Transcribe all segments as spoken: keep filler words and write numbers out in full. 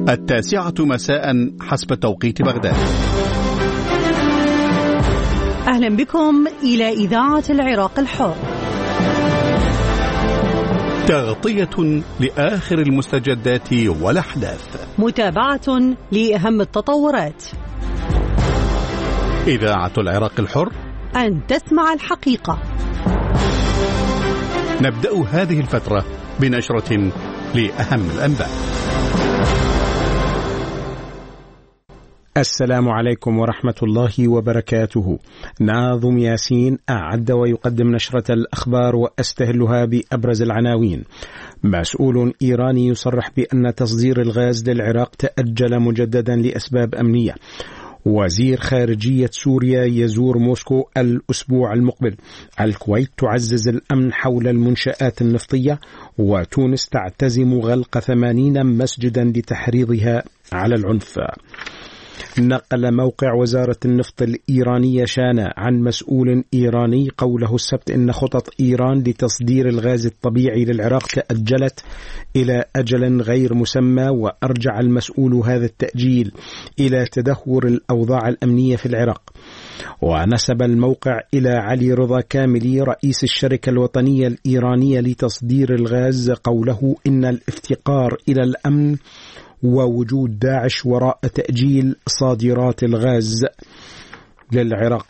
التاسعة مساء حسب توقيت بغداد. أهلا بكم إلى إذاعة العراق الحر. تغطية لآخر المستجدات والأحداث، متابعة لأهم التطورات. إذاعة العراق الحر، أن تسمع الحقيقة. نبدأ هذه الفترة بنشرة لأهم الأنباء. السلام عليكم ورحمة الله وبركاته. ناظم ياسين أعد ويقدم نشرة الأخبار وأستهلها بأبرز العناوين. مسؤول إيراني يصرح بأن تصدير الغاز للعراق تأجل مجددا لأسباب أمنية. وزير خارجية سوريا يزور موسكو الأسبوع المقبل. الكويت تعزز الأمن حول المنشآت النفطية. وتونس تعتزم غلق ثمانين مسجدا لتحريضها على العنف. نقل موقع وزارة النفط الإيرانية شانا عن مسؤول إيراني قوله السبت إن خطط إيران لتصدير الغاز الطبيعي للعراق تأجلت إلى أجل غير مسمى. وأرجع المسؤول هذا التأجيل إلى تدهور الأوضاع الأمنية في العراق. ونسب الموقع إلى علي رضا كاملي رئيس الشركة الوطنية الإيرانية لتصدير الغاز قوله إن الافتقار إلى الأمن ووجود داعش وراء تأجيل صادرات الغاز للعراق.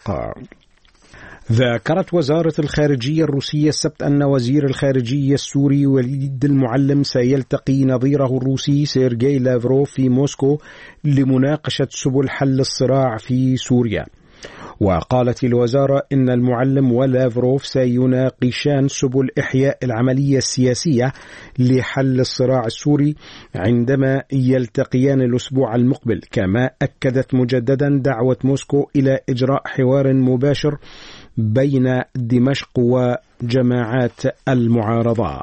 ذكرت وزارة الخارجية الروسية السبت أن وزير الخارجية السوري وليد المعلم سيلتقي نظيره الروسي سيرجي لافروف في موسكو لمناقشة سبل حل الصراع في سوريا. وقالت الوزارة إن المعلم ولافروف سيناقشان سبل إحياء العملية السياسية لحل الصراع السوري عندما يلتقيان الأسبوع المقبل. كما أكدت مجددا دعوة موسكو إلى إجراء حوار مباشر بين دمشق وجماعات المعارضة.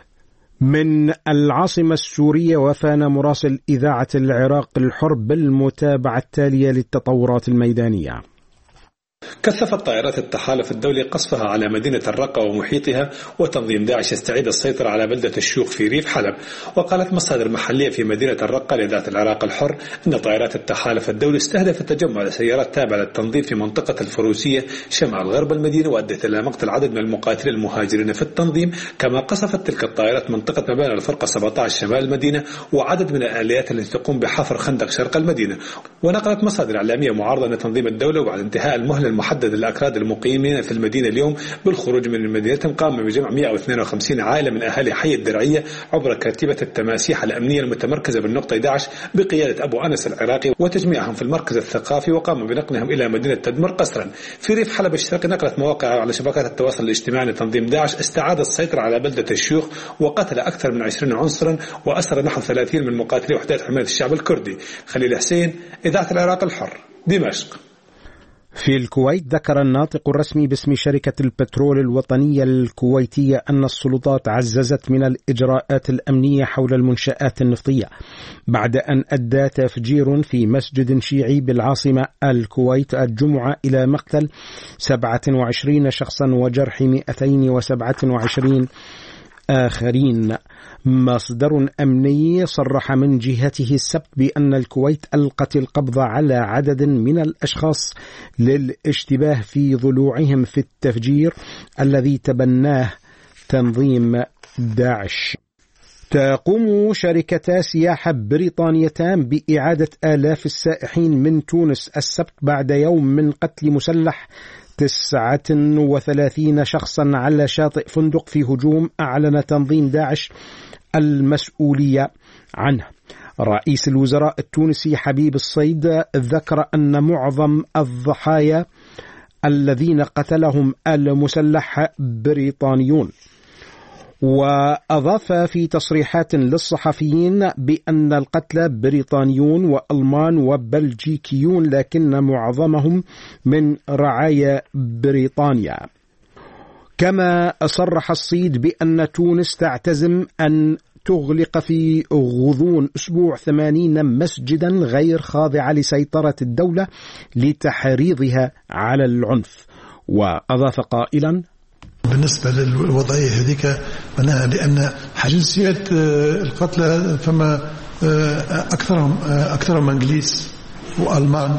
من العاصمة السورية وفانا مراسل إذاعة العراق الحر بالمتابعة التالية للتطورات الميدانية. كثفت طائرات التحالف الدولي قصفها على مدينة الرقة ومحيطها، وتنظيم داعش يستعيد السيطرة على بلدة الشيوخ في ريف حلب. وقالت مصادر محلية في مدينة الرقة لإذاعة العراق الحر أن طائرات التحالف الدولي استهدفت تجمع لسيارات تابعة للتنظيم في منطقة الفروسية شمال غرب المدينة، وأدت إلى مقتل عدد من المقاتلين المهاجرين في التنظيم. كما قصفت تلك الطائرات منطقة مباني الفرقة سبعة عشر شمال المدينة وعدد من الآليات التي تقوم بحفر خندق شرق المدينة. ونقلت مصادر إعلامية معارضة أن تنظيم الدولة وبعد انتهاء المهلة المحدد للأكراد المقيمين في المدينة اليوم بالخروج من المدينة قام بجمع مئة واثنين وخمسين عائلة من أهالي حي الدرعية عبر كتيبة التماسيح الأمنية المتمركزة بالنقطة إحدى عشر بقيادة أبو أنس العراقي وتجميعهم في المركز الثقافي، وقام بنقلهم إلى مدينة تدمر قسرا في ريف حلب الشرقي. نقلت مواقع على شبكات التواصل الاجتماعي لتنظيم داعش استعاد السيطرة على بلدة الشيوخ وقتل أكثر من عشرين عنصرا وأسر نحو ثلاثين من مقاتلي وحدات حماية الشعب الكردي. خليل حسين، إذاعة العراق الحر، دمشق. في الكويت ذكر الناطق الرسمي باسم شركة البترول الوطنية الكويتية أن السلطات عززت من الإجراءات الأمنية حول المنشآت النفطية بعد أن أدى تفجير في مسجد شيعي بالعاصمة الكويت الجمعة إلى مقتل سبعة وعشرين شخصا وجرح مئتين وسبعة وعشرين آخرين. مصدر أمني صرح من جهته السبت بأن الكويت ألقت القبض على عدد من الأشخاص للاشتباه في ضلوعهم في التفجير الذي تبناه تنظيم داعش. تقوم شركتا سياحة بريطانيتان بإعادة آلاف السائحين من تونس السبت بعد يوم من قتل مسلح تسعة وثلاثين شخصا على شاطئ فندق في هجوم أعلن تنظيم داعش المسؤولية عنه. رئيس الوزراء التونسي حبيب الصيد ذكر أن معظم الضحايا الذين قتلهم المسلح بريطانيون. وأضاف في تصريحات للصحفيين بأن القتلى بريطانيون وألمان وبلجيكيون لكن معظمهم من رعايا بريطانيا. كما صرح الصيد بأن تونس تعتزم أن تغلق في غضون أسبوع ثمانين مسجدا غير خاضعة لسيطرة الدولة لتحريضها على العنف. وأضاف قائلا: بالنسبة للوضعية هذيك معناها لأن جنسيات القتلى فما أكثرهم أكثرهم إنجليز وألمان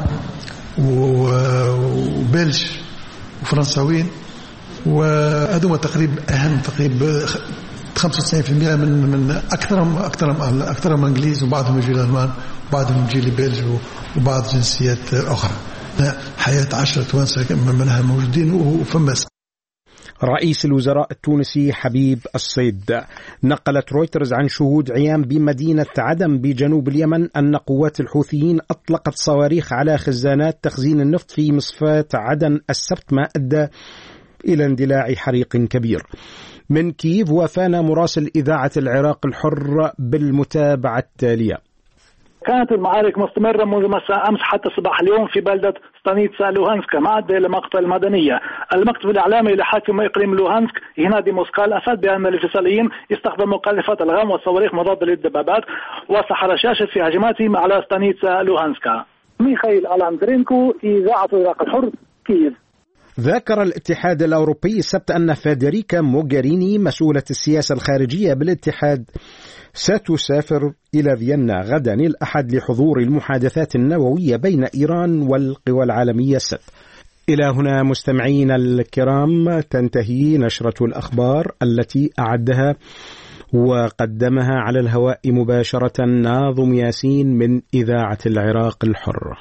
وبلج وفرنساويين، وهذوما تقريبا أهم تقريبا خمسة وتسعين بالمئة من من أكثرهم أكثرهم أكثرهم إنجليز، وبعضهم يجي الألمان وبعضهم يجي البلج وبعض جنسيات أخرى. حياة عشرة توانسة منها موجودين وفمس. رئيس الوزراء التونسي حبيب الصيد. نقلت رويترز عن شهود عيان بمدينة عدن بجنوب اليمن أن قوات الحوثيين أطلقت صواريخ على خزانات تخزين النفط في مصفاة عدن السبت، ما أدى إلى اندلاع حريق كبير. من كييف وافانا مراسل إذاعة العراق الحر بالمتابعة التالية. كانت المعارك مستمرة منذ مساء أمس حتى صباح اليوم في بلدة ستانيتسا لوهانسكا، ما أدى إلى مقتل المدنية. المكتب الإعلامي لحاكم إقليم لوهانسك هنادي موسكال أفاد بأن الانفصاليين استخدموا قاذفات الغام والصواريخ مضادة للدبابات وسحر شاشة في هجماتهم على ستانيتسا لوهانسكا. ميخائيل ألاندرينكو، إذاعة العراق الحر، كييف. ذكر الاتحاد الأوروبي السبت أن فيدريكا موغاريني مسؤولة السياسة الخارجية بالاتحاد ستسافر إلى فيينا غدا الأحد لحضور المحادثات النووية بين إيران والقوى العالمية الست. إلى هنا مستمعين الكرام تنتهي نشرة الأخبار التي أعدها وقدمها على الهواء مباشرة ناظم ياسين من إذاعة العراق الحر.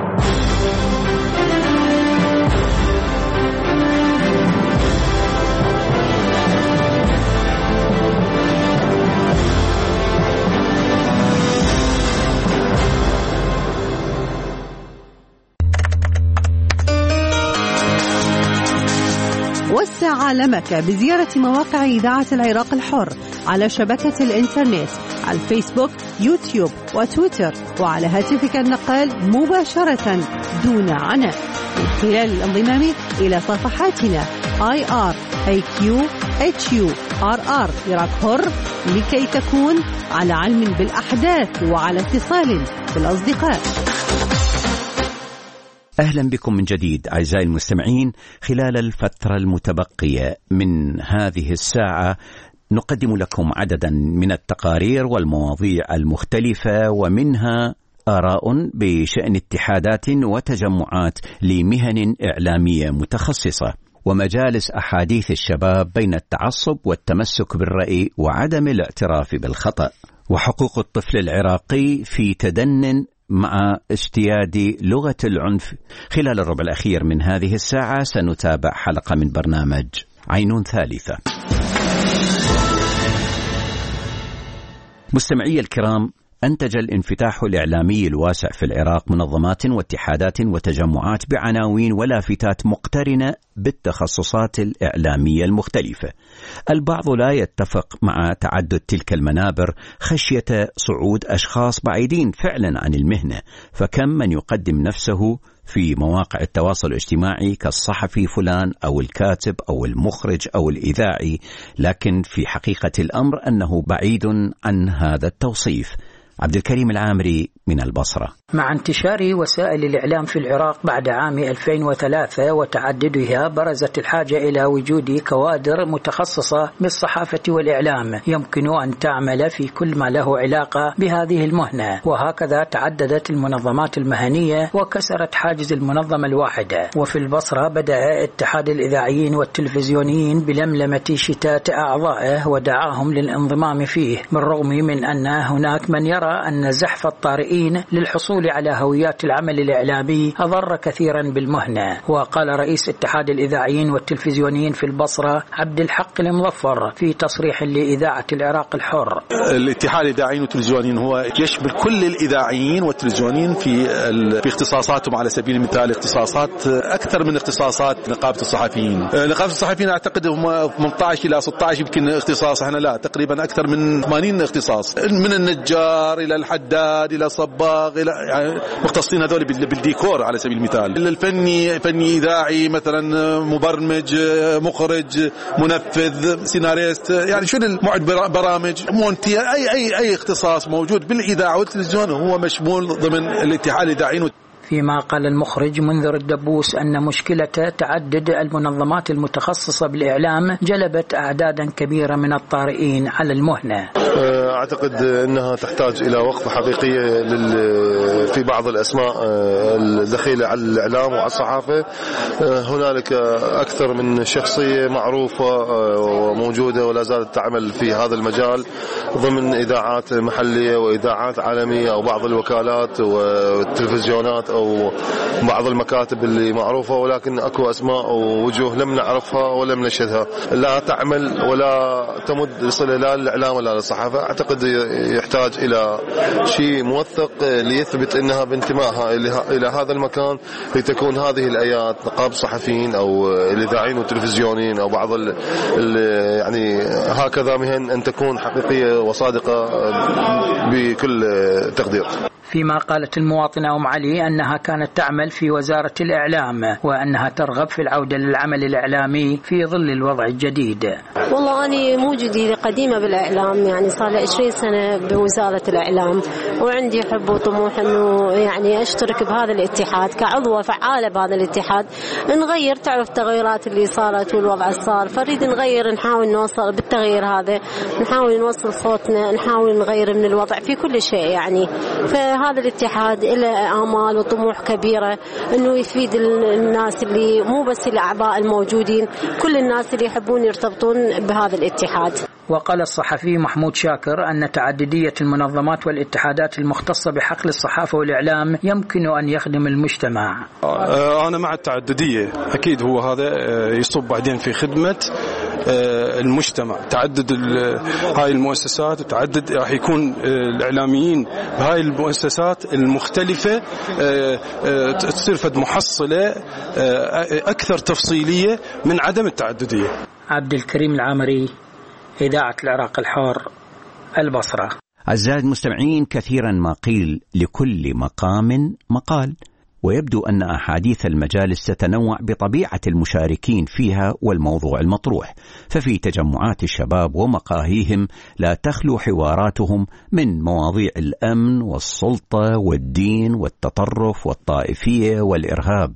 وسع عالمك بزيارة مواقع إذاعة العراق الحر على شبكة الإنترنت، على الفيسبوك، يوتيوب وتويتر، وعلى هاتفك النقال مباشرة دون عناء من خلال الانضمام إلى صفحاتنا آي آر إيه كيو إتش يو آر آر عراق حر لكي تكون على علم بالأحداث وعلى اتصال بالأصدقاء. أهلا بكم من جديد أعزائي المستمعين. خلال الفترة المتبقية من هذه الساعة نقدم لكم عددا من التقارير والمواضيع المختلفة، ومنها آراء بشأن اتحادات وتجمعات لمهن إعلامية متخصصة، ومجالس أحاديث الشباب بين التعصب والتمسك بالرأي وعدم الاعتراف بالخطأ، وحقوق الطفل العراقي في تدن مع ازدياد لغة العنف. خلال الربع الأخير من هذه الساعة سنتابع حلقة من برنامج عين ثالثة. مستمعي الكرام، أنتج الانفتاح الإعلامي الواسع في العراق منظمات واتحادات وتجمعات بعناوين ولافتات مقترنة بالتخصصات الإعلامية المختلفة. البعض لا يتفق مع تعدد تلك المنابر خشية صعود أشخاص بعيدين فعلا عن المهنة، فكم من يقدم نفسه في مواقع التواصل الاجتماعي كالصحفي فلان أو الكاتب أو المخرج أو الإذاعي، لكن في حقيقة الأمر أنه بعيد عن هذا التوصيف. عبد الكريم العامري من البصرة. مع انتشار وسائل الإعلام في العراق بعد عام ألفين وثلاثة وتعددها، برزت الحاجة إلى وجود كوادر متخصصة بالصحافة والإعلام يمكن أن تعمل في كل ما له علاقة بهذه المهنة، وهكذا تعددت المنظمات المهنية وكسرت حاجز المنظمة الواحدة. وفي البصرة بدأ اتحاد الإذاعيين والتلفزيونيين بلملمة شتات أعضائه ودعاهم للانضمام فيه، بالرغم من أن هناك من يرى أن زحف الطارئين للحصول على هويات العمل الإعلامي أضر كثيرا بالمهنة. وقال رئيس اتحاد الإذاعيين والتلفزيونيين في البصرة عبد الحق المظفر في تصريح لإذاعة العراق الحر: الاتحاد الإذاعيين والتلفزيونيين هو يشمل كل الإذاعيين والتلفزيونيين في في اختصاصاتهم، على سبيل المثال اختصاصات أكثر من اختصاصات نقابة الصحفيين. نقابة الصحفيين أعتقد هم ثمانية عشر إلى ستة عشر يمكن اختصاص، احنا لا، تقريبا أكثر من ثمانين اختصاص، من النجار إلى الحداد إلى صباغ إلى يعني مختصين هذول بالديكور على سبيل المثال. الفني فني إذاعي مثلا، مبرمج، مخرج، منفذ، سيناريست، يعني شو المعد برامج، مونتي، أي أي أي اختصاص موجود بالإذاعة والتلفزيون هو مشمول ضمن الاتحاد الإذاعيين. فيما قال المخرج منذر الدبوس أن مشكلة تعدد المنظمات المتخصصة بالإعلام جلبت أعدادا كبيرة من الطارئين على المهنة. أعتقد أنها تحتاج إلى وقفة حقيقية في بعض الأسماء الدخيلة على الإعلام وعلى الصحافة. هنالك أكثر من شخصية معروفة وموجودة ولا زالت تعمل في هذا المجال ضمن إذاعات محلية وإذاعات عالمية أو بعض الوكالات والتلفزيونات أو بعض المكاتب اللي معروفة، ولكن أكو أسماء ووجوه لم نعرفها ولم نشهدها، لا تعمل ولا تمد صلة لا للإعلام ولا للصحافة. أعتقد يحتاج إلى شيء موثق ليثبت أنها بانتمائها إلى هذا المكان لتكون هذه الآيات نقابة الصحفيين أو الإذاعيين والتلفزيونيين أو بعض ال ال يعني هكذا مهن أن تكون حقيقية وصادقة بكل تقدير. فيما قالت المواطنة أم علي أنها كانت تعمل في وزارة الإعلام وأنها ترغب في العودة للعمل الإعلامي في ظل الوضع الجديد. والله أنا مو جديدة، قديمة بالإعلام، يعني صار لي عشرين سنة بوزارة الإعلام، وعندي حب وطموح أنه يعني أشترك بهذا الاتحاد كعضوة فعالة بهذا الاتحاد، نغير، تعرف التغيرات اللي صارت والوضع صار، فريد نغير، نحاول نوصل بالتغيير هذا، نحاول نوصل صوتنا، نحاول نغير من الوضع في كل شيء يعني. فهذا الاتحاد له آمال وطموح كبيرة أنه يفيد الناس اللي مو بس الأعضاء الموجودين، كل الناس اللي يحبون يرتبطون بهذا الاتحاد. وقال الصحفي محمود شاكر أن تعددية المنظمات والاتحادات المختصة بحقل الصحافة والإعلام يمكن أن يخدم المجتمع. أنا مع التعددية، أكيد هو هذا يصب بعدين في خدمة المجتمع. تعدد هاي المؤسسات وتعدد راح يكون الإعلاميين بهاي المؤسسات المختلفة تصير فد محصلة أكثر تفصيلية من عدم التعددية. عبد الكريم العامري، إذاعة العراق الحر، البصرة. أعزائي المستمعين، كثيرا ما قيل لكل مقام مقال، ويبدو أن أحاديث المجالس تتنوع بطبيعة المشاركين فيها والموضوع المطروح، ففي تجمعات الشباب ومقاهيهم لا تخلو حواراتهم من مواضيع الأمن والسلطة والدين والتطرف والطائفية والإرهاب،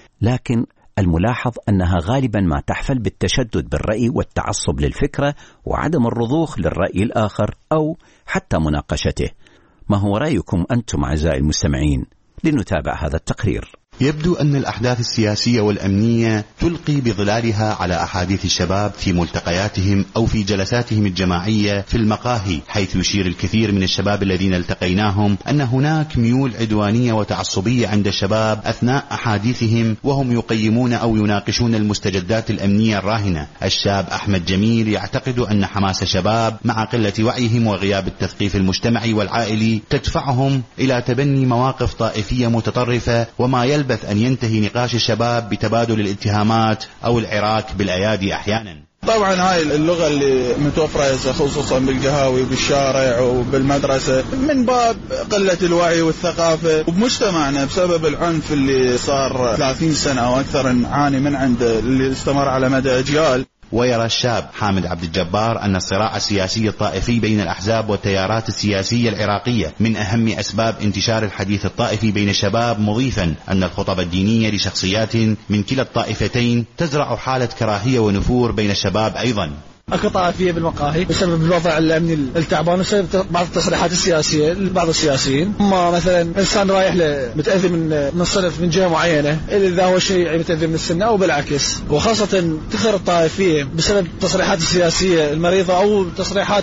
لكن الملاحظ أنها غالبا ما تحفل بالتشدد بالرأي والتعصب للفكرة وعدم الرضوخ للرأي الآخر أو حتى مناقشته. ما هو رأيكم أنتم أعزائي المستمعين؟ لنتابع هذا التقرير. يبدو أن الأحداث السياسية والأمنية تلقي بظلالها على أحاديث الشباب في ملتقياتهم أو في جلساتهم الجماعية في المقاهي، حيث يشير الكثير من الشباب الذين التقيناهم أن هناك ميول عدوانية وتعصبية عند الشباب أثناء أحاديثهم وهم يقيمون أو يناقشون المستجدات الأمنية الراهنة. الشاب أحمد جميل يعتقد أن حماس الشباب مع قلة وعيهم وغياب التثقيف المجتمعي والعائلي تدفعهم إلى تبني مواقف طائفية متطرفة، وما يلبث بث أن ينتهي نقاش الشباب بتبادل الاتهامات أو العراك بالأيادي أحيانا. طبعا هاي اللغة اللي متوفرة خصوصا بالقهاوي وبالشارع وبالمدرسة من باب قلة الوعي والثقافة، وبمجتمعنا بسبب العنف اللي صار ثلاثين سنة أو أكثر نعاني من عند اللي استمر على مدى أجيال. ويرى الشاب حامد عبد الجبار أن الصراع السياسي الطائفي بين الأحزاب والتيارات السياسية العراقية من أهم أسباب انتشار الحديث الطائفي بين الشباب، مضيفا أن الخطب الدينية لشخصيات من كلا الطائفتين تزرع حالة كراهية ونفور بين الشباب أيضا. اكو طائفيه بالمقاهي بسبب الوضع الامني التعبان وبسبب بعض التصريحات السياسيه لبعض السياسيين. اما مثلا انسان رايح له متاذي من من صنف من جهه معينه، اذا هو شيعي متاذي من السنه او بالعكس، وخاصه تكثر الطائفيه بسبب التصريحات السياسيه المريضه او تصريحات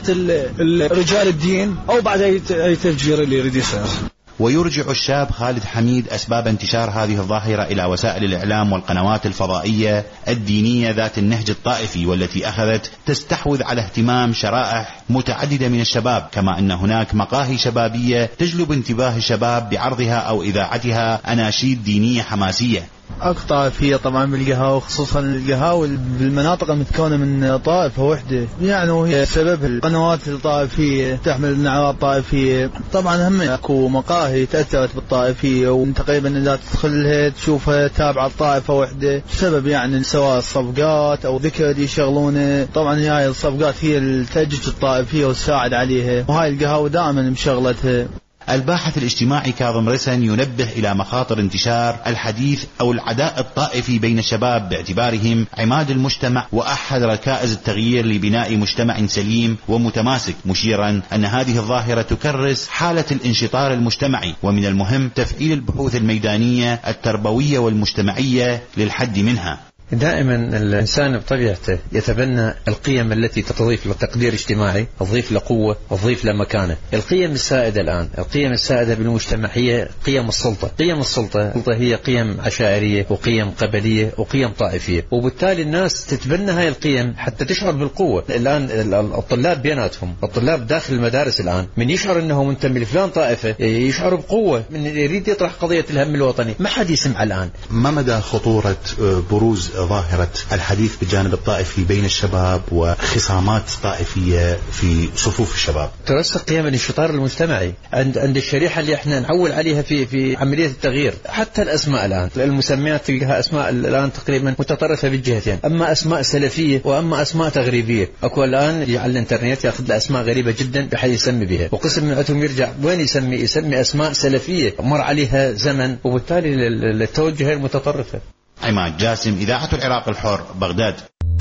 رجال الدين او بعد اي تفجير اللي يريد يصير. ويرجع الشاب خالد حميد أسباب انتشار هذه الظاهرة إلى وسائل الإعلام والقنوات الفضائية الدينية ذات النهج الطائفي، والتي أخذت تستحوذ على اهتمام شرائح متعددة من الشباب، كما أن هناك مقاهي شبابية تجلب انتباه الشباب بعرضها أو إذاعتها أناشيد دينية حماسية. اكو طائفيه طبعا بالقهاوي، خصوصا القهاوي بالمناطق المتكونه من طائفه وحده، يعني وهي سبب القنوات الطائفيه تحمل نعرات طائفيه. طبعا هم اكو مقاهي تاثرت بالطائفيه وتقريبا اذا تدخلها تشوفها تابعه الطائفه وحده، بسبب يعني سواء الصفقات او ذكر يشغلونه. طبعا هاي الصفقات هي اللي تجج الطائفيه وتساعد عليها، وهاي القهاوي دائما مشغلتها. الباحث الاجتماعي كاظم رسن ينبه إلى مخاطر انتشار الحديث أو العداء الطائفي بين الشباب باعتبارهم عماد المجتمع وأحد ركائز التغيير لبناء مجتمع سليم ومتماسك، مشيرا أن هذه الظاهرة تكرس حالة الانشطار المجتمعي، ومن المهم تفعيل البحوث الميدانية التربوية والمجتمعية للحد منها. دائما الإنسان بطبيعته يتبنى القيم التي تضيف له تقدير اجتماعي، تضيف له قوة، تضيف له مكانة. القيم السائدة الآن، القيم السائدة بالمجتمع هي قيم السلطة. قيم السلطة هي قيم عشائرية وقيم قبلية وقيم طائفية، وبالتالي الناس تتبنى هاي القيم حتى تشعر بالقوة. الآن الطلاب بيناتهم، الطلاب داخل المدارس الآن من يشعر أنه منتمي لفلان طائفة يشعر بقوة، من يريد يطرح قضية الهم الوطني ما حد يسمع الآن. ما مدى خطورة بروز ظاهرة الحديث بالجانب الطائفي بين الشباب وخصامات طائفية في صفوف الشباب؟ ترسخ قيم الانشطار المجتمعي عند عند الشريحة اللي احنا نعول عليها في في عملية التغيير. حتى الأسماء الآن، المسميات تلقاها أسماء الآن تقريبا متطرفة بالجهتين، أما أسماء سلفية وأما أسماء تغريبية. أكو الآن على الإنترنت يأخذ أسماء غريبة جدا بحيث يسمي بها، وقسم من عندهم يرجع وين يسمي يسمي أسماء سلفية مر عليها زمن، وبالتالي التوجه غير متطرفة. عماد جاسم، إذاعة العراق الحر، بغداد.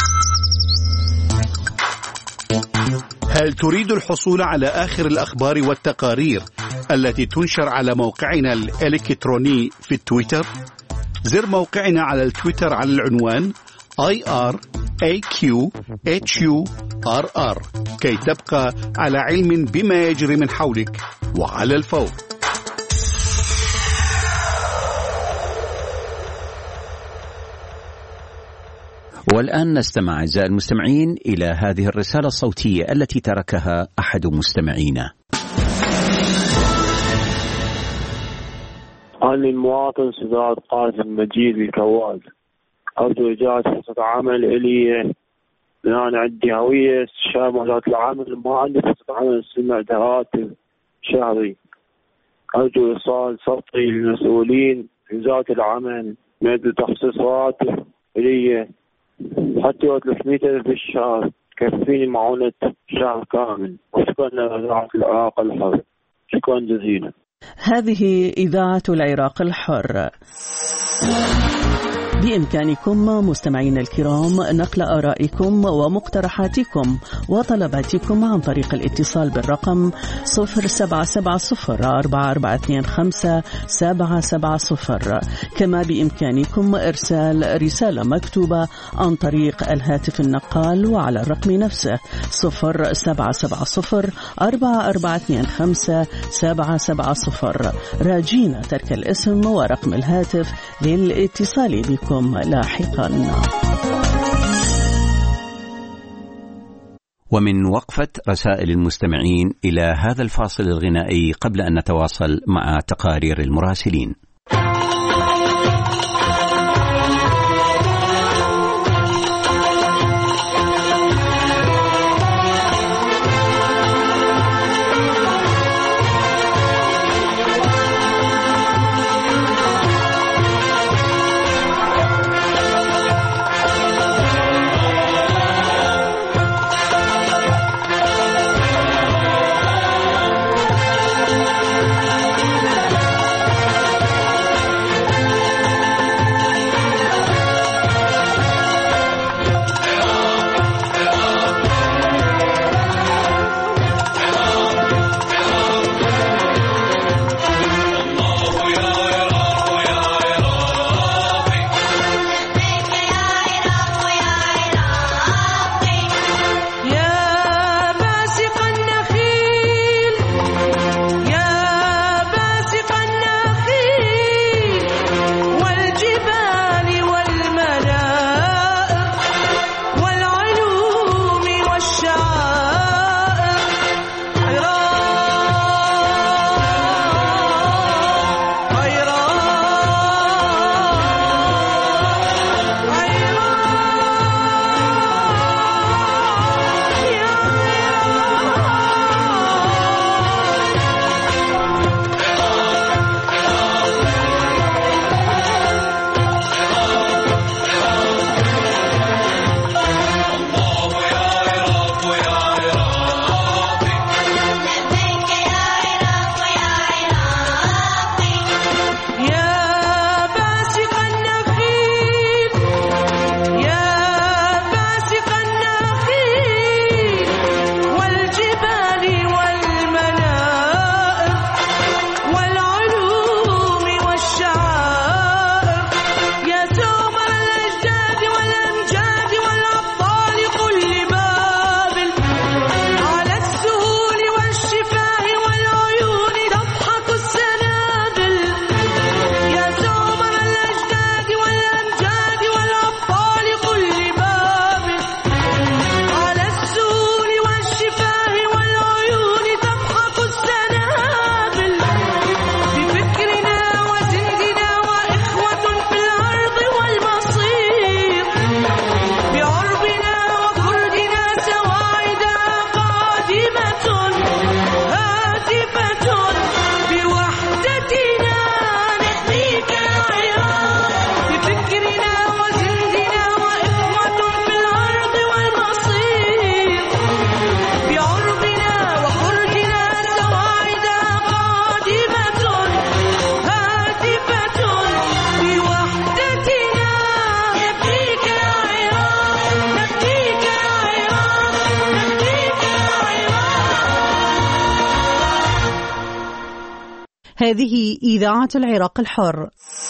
هل تريد الحصول على آخر الأخبار والتقارير التي تنشر على موقعنا الإلكتروني في التويتر؟ زر موقعنا على التويتر على العنوان آي آر إيه كيو إتش يو آر آر كي تبقى على علم بما يجري من حولك وعلى الفور. والآن نستمع أعزائي المستمعين إلى هذه الرسالة الصوتية التي تركها أحد مستمعينا. أنا المواطن سداد قاسم مجيد الكواز، أرجو إيجاد فرصة عمل إلي، لأن أنا عندي هوية استشارة وزارة العمل، ما عندي فرصة عمل سمع راتب شهري. أرجو إيصال صوتي للمسؤولين في وزارة العمل من تخصيص راتب إلي حتى ثلاثمئة ألف بالشهر كفيني معونة شهر كامل. وشكرا لإذاعة العراق الحر، شكرا جزيلا. هذه إذاعة العراق الحر. بإمكانكم مستمعين الكرام نقل آرائكم ومقترحاتكم وطلباتكم عن طريق الاتصال بالرقم صفر سبعة سبعة صفر أربعة أربعة اثنين خمسة سبعة سبعة صفر. كما بإمكانكم إرسال رسالة مكتوبة عن طريق الهاتف النقال وعلى الرقم نفسه صفر سبعة سبعة صفر أربعة أربعة اثنين خمسة سبعة سبعة صفر، راجين ترك الاسم ورقم الهاتف للاتصال بكم لاحقا. ومن وقفة رسائل المستمعين إلى هذا الفاصل الغنائي قبل أن نتواصل مع تقارير المراسلين. هذه إذاعة العراق الحر.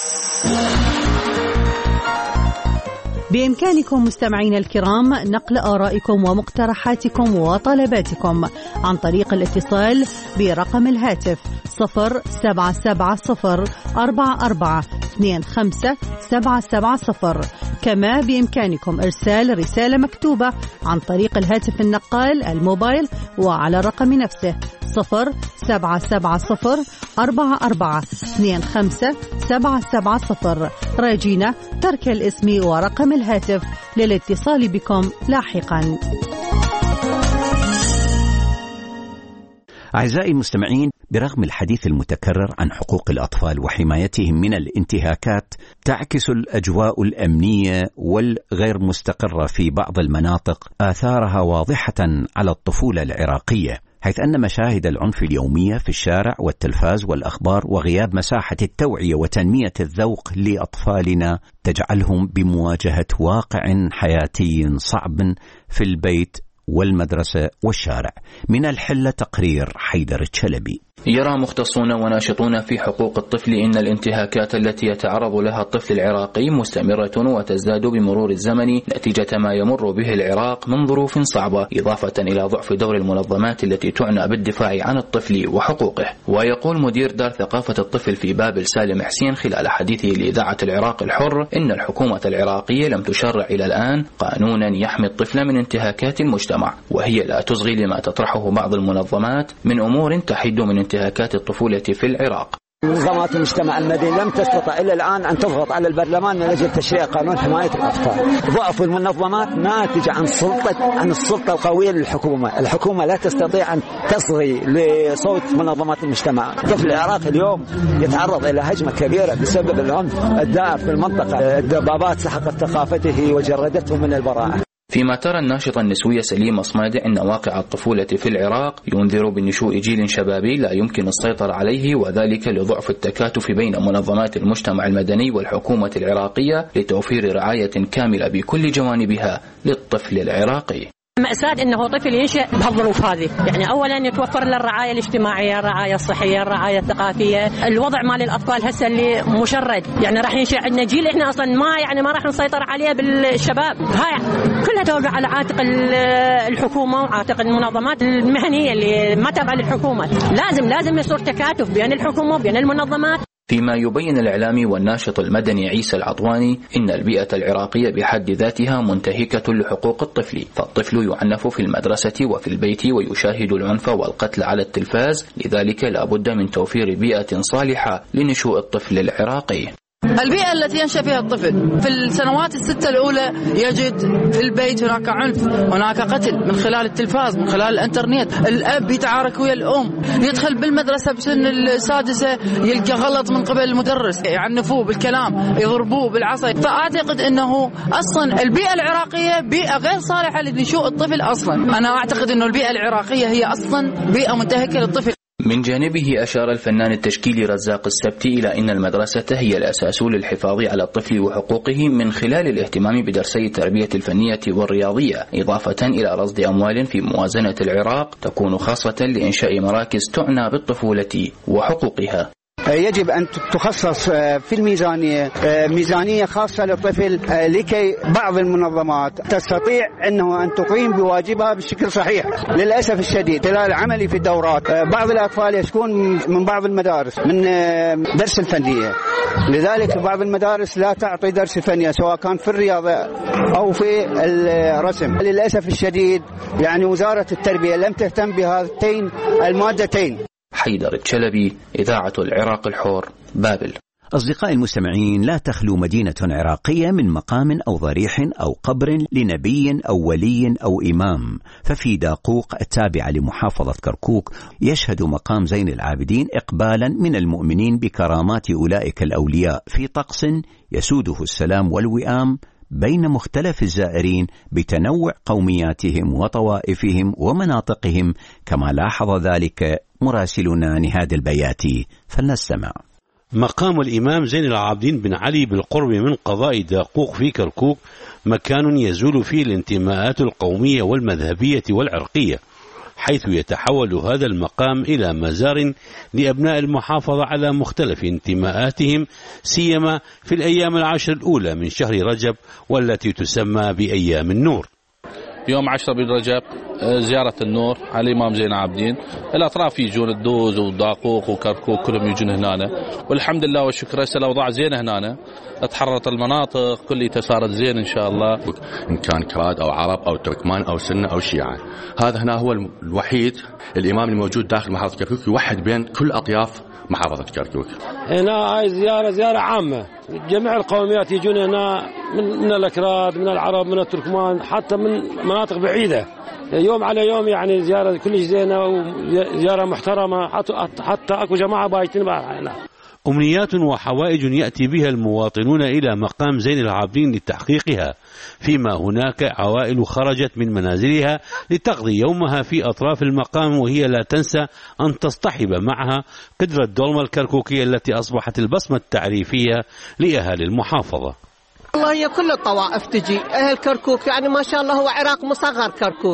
بإمكانكم مستمعين الكرام نقل آرائكم ومقترحاتكم وطلباتكم عن طريق الاتصال برقم الهاتف صفر سبعة سبعة صفر أربعة أربعة اثنين خمسة سبعة سبعة صفر. كما بإمكانكم إرسال رسالة مكتوبة عن طريق الهاتف النقال الموبايل وعلى الرقم نفسه صفر سبعة سبعة صفر أربعة أربعة اثنين خمسة سبعة سبعة صفر. راجينا ترك الاسم ورقم الهاتف للاتصال بكم لاحقا. أعزائي المستمعين، برغم الحديث المتكرر عن حقوق الأطفال وحمايتهم من الانتهاكات، تعكس الأجواء الأمنية والغير مستقرة في بعض المناطق آثارها واضحة على الطفولة العراقية، حيث أن مشاهد العنف اليومية في الشارع والتلفاز والأخبار وغياب مساحة التوعية وتنمية الذوق لأطفالنا تجعلهم بمواجهة واقع حياتي صعب في البيت والمدرسة والشارع. من الحلة تقرير حيدر الشلبي. يرى مختصون وناشطون في حقوق الطفل إن الانتهاكات التي يتعرض لها الطفل العراقي مستمرة وتزداد بمرور الزمن نتيجة ما يمر به العراق من ظروف صعبة، إضافة إلى ضعف دور المنظمات التي تعنى بالدفاع عن الطفل وحقوقه. ويقول مدير دار ثقافة الطفل في بابل سالم حسين خلال حديثه لإذاعة العراق الحر إن الحكومة العراقية لم تشرع إلى الآن قانونا يحمي الطفل من انتهاكات المجتمع، وهي لا تصغي لما تطرحه بعض المنظمات من أمور تحد من انتهاكات الطفولة في العراق. منظمات المجتمع المدني لم تستطع إلا الآن أن تضغط على البرلمان من أجل تشريع قانون حماية الأطفال. ضعف المنظمات ناتج عن سلطة عن السلطة القوية للحكومة. الحكومة لا تستطيع أن تصغي لصوت منظمات المجتمع. الطفل العراقي اليوم يتعرض إلى هجمة كبيرة بسبب العنف الدائر في المنطقة. الدبابات سحقت ثقافته وجردته من البراءة. فيما ترى الناشطة النسوية سليمة صمادع أن واقع الطفولة في العراق ينذر بنشوء جيل شبابي لا يمكن السيطرة عليه، وذلك لضعف التكاتف بين منظمات المجتمع المدني والحكومة العراقية لتوفير رعاية كاملة بكل جوانبها للطفل العراقي. مأساة أنه طفل ينشأ بهالظروف هذه، يعني أولا يتوفر له الرعاية الاجتماعية، الرعاية الصحية، الرعاية الثقافية. الوضع مال الأطفال هسه اللي مشرد، يعني راح ينشأ عندنا جيل إحنا أصلا ما يعني ما راح نسيطر عليه بالشباب. هاي كلها توقع على عاتق الحكومة وعاتق المنظمات المهنية اللي ما تبع للحكومة. لازم لازم يصير تكاتف بين الحكومة وبين المنظمات. فيما يبين الإعلامي والناشط المدني عيسى العطواني إن البيئة العراقية بحد ذاتها منتهكة لحقوق الطفل، فالطفل يعنف في المدرسة وفي البيت ويشاهد العنف والقتل على التلفاز، لذلك لا بد من توفير بيئة صالحة لنشوء الطفل العراقي. البيئة التي ينشأ فيها الطفل في السنوات الستة الأولى يجد في البيت هناك عنف، هناك قتل من خلال التلفاز، من خلال الانترنت. الأب يتعارك ويا الأم، يدخل بالمدرسة بسن السادسة يلقى غلط من قبل المدرس، يعنفوه بالكلام، يضربوه بالعصا. فأعتقد أنه أصلا البيئة العراقية بيئة غير صالحة لنشوء الطفل أصلا. أنا أعتقد أنه البيئة العراقية هي أصلا بيئة منتهكة للطفل. من جانبه أشار الفنان التشكيلي رزاق السبتي إلى أن المدرسة هي الأساس للحفاظ على الطفل وحقوقه من خلال الاهتمام بدرسي التربية الفنية والرياضية، إضافة إلى رصد أموال في موازنة العراق تكون خاصة لإنشاء مراكز تعنى بالطفولة وحقوقها. يجب أن تخصص في الميزانية ميزانية خاصة للطفل لكي بعض المنظمات تستطيع أنه أن تقيم بواجبها بشكل صحيح. للأسف الشديد خلال عملي في الدورات بعض الأطفال يشكون من بعض المدارس من درس الفنية، لذلك بعض المدارس لا تعطي درس الفنية سواء كان في الرياضة أو في الرسم. للأسف الشديد يعني وزارة التربية لم تهتم بهاتين المادتين. حيدر الشلبي، إذاعة العراق الحر، بابل. أصدقائي المستمعين، لا تخلو مدينة عراقية من مقام أو ضريح أو قبر لنبي أو ولي أو إمام، ففي داقوق التابعة لمحافظة كركوك يشهد مقام زين العابدين إقبالا من المؤمنين بكرامات أولئك الأولياء في طقس يسوده السلام والوئام بين مختلف الزائرين بتنوع قومياتهم وطوائفهم ومناطقهم، كما لاحظ ذلك مراسلنا نهاد البياتي، فلنستمع. مقام الإمام زين العابدين بن علي بالقرب من قضاء داقوق في كركوك مكان يزول فيه الانتماءات القومية والمذهبية والعرقية، حيث يتحول هذا المقام إلى مزار لأبناء المحافظة على مختلف انتماءاتهم، سيما في الأيام العشر الأولى من شهر رجب والتي تسمى بأيام النور. يوم عشرة من رجب زيارة النور على الإمام زين العابدين، الأطراف يجون الدوز وداقوق وكركوك كلهم يجون هنا، والحمد لله والشكر هسه الأوضاع زينة هنا، تحررت المناطق كلها صارت زين إن شاء الله. إن كان كراد أو عرب أو تركمان أو سنة أو شيعة، هذا هنا هو الوحيد الإمام الموجود داخل محافظة كركوك يوحد بين كل أطياف محافظة كركوك. هنا هاي زيارة زيارة عامة، جميع القوميات يجون هنا، من, من الأكراد من العرب من التركمان حتى من مناطق بعيدة، يوم على يوم يعني زيارة كلش زينة وزيارة محترمة، حتى, حتى أكو جماعة بايتين هنا. أمنيات وحوائج يأتي بها المواطنون إلى مقام زين العابدين لتحقيقها، فيما هناك عوائل خرجت من منازلها لتقضي يومها في أطراف المقام، وهي لا تنسى أن تصطحب معها قدر الدولمة الكركوكية التي أصبحت البصمة التعريفية لأهالي المحافظة. والله هي كل الطوائف تجي، أهل كركوك يعني ما شاء الله هو عراق مصغر كركوك،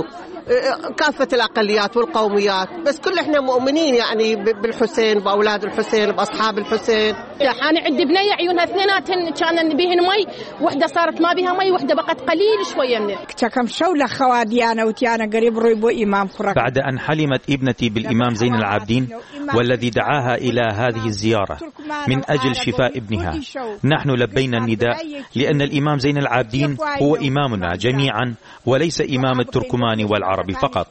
كافة الأقليات والقوميات، بس كل احنا مؤمنين يعني بالحسين، بأولاد الحسين، بأصحاب الحسين. أنا عندي بنية عيونها اثنيناتهن كان بيهن مي، وحدة صارت ما بها مي، وحدة بقت قليل شوية منه. كم شولة خواديانا وتيانا قريب رويبو إمام فرق. بعد أن حلمت ابنتي بالإمام زين العابدين والذي دعاها إلى هذه الزيارة من أجل شفاء ابنها، نحن لبينا النداء، لأن الإمام زين العابدين هو إمامنا جميعا وليس إمام التركمان والعربي فقط.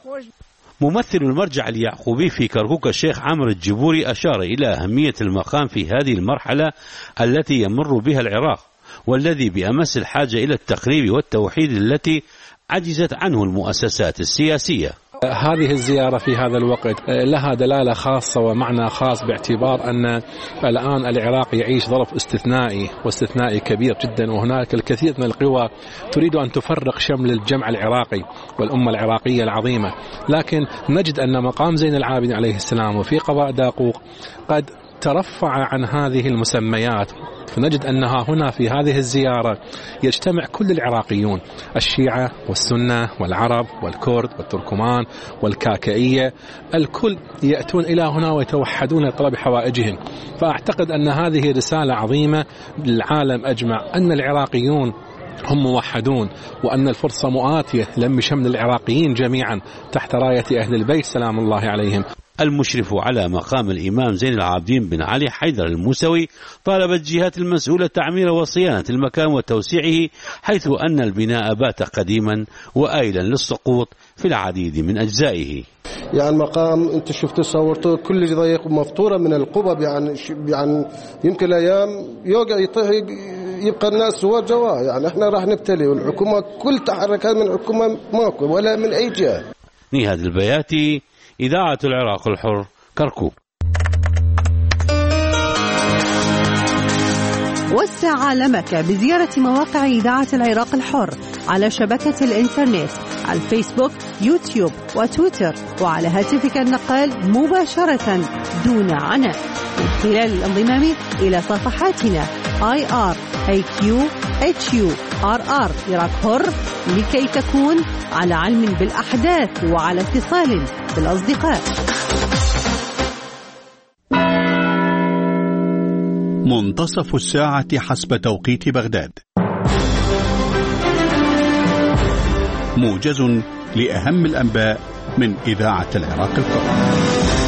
ممثل المرجع اليعقوبي في كركوك الشيخ عامر الجبوري أشار إلى أهمية المقام في هذه المرحلة التي يمر بها العراق، والذي بأمس الحاجة إلى التقريب والتوحيد التي عجزت عنه المؤسسات السياسية. هذه الزيارة في هذا الوقت لها دلالة خاصة ومعنى خاص، باعتبار أن الآن العراق يعيش ظرف استثنائي واستثنائي كبير جدا، وهناك الكثير من القوى تريد أن تفرق شمل الجمع العراقي والأمة العراقية العظيمة، لكن نجد أن مقام زين العابدين عليه السلام وفي قضاء داقوق قد ترفع عن هذه المسميات، فنجد أنها هنا في هذه الزيارة يجتمع كل العراقيون، الشيعة والسنة والعرب والكرد والتركمان والكاكائية، الكل يأتون إلى هنا ويتوحدون لطلب حوائجهم. فأعتقد أن هذه رسالة عظيمة للعالم أجمع، أن العراقيون هم موحدون، وأن الفرصة مؤاتية لم شمل العراقيين جميعا تحت راية أهل البيت سلام الله عليهم. المشرف على مقام الإمام زين العابدين بن علي حيدر الموسوي طالب الجهات المسؤولة تعمير وصيانة المكان وتوسيعه، حيث أن البناء بات قديما وآيلا للسقوط في العديد من أجزائه. يعني المقام انت شفت صورته كل ضيق ومفطوره من القبب، يعني يعني يمكن ايام يوقع يطيح يبقى الناس سوى جوا، يعني احنا راح نبتلي، والحكومه كل تحركات من الحكومه ماكو ولا من اي جهه. نهاد البياتي، إذاعة العراق الحر، كركوك. وسع عالمك بزيارة مواقع إذاعة العراق الحر على شبكة الإنترنت، على الفيسبوك، يوتيوب وتويتر، وعلى هاتفك النقال مباشرة دون عناء، من خلال الانضمام إلى صفحاتنا آي آر إيه كيو إتش يو آر آر عراق حر، لكي تكون على علم بالأحداث وعلى اتصال بالأصدقاء. منتصف الساعة حسب توقيت بغداد. موجز لأهم الأنباء من إذاعة العراق الحر.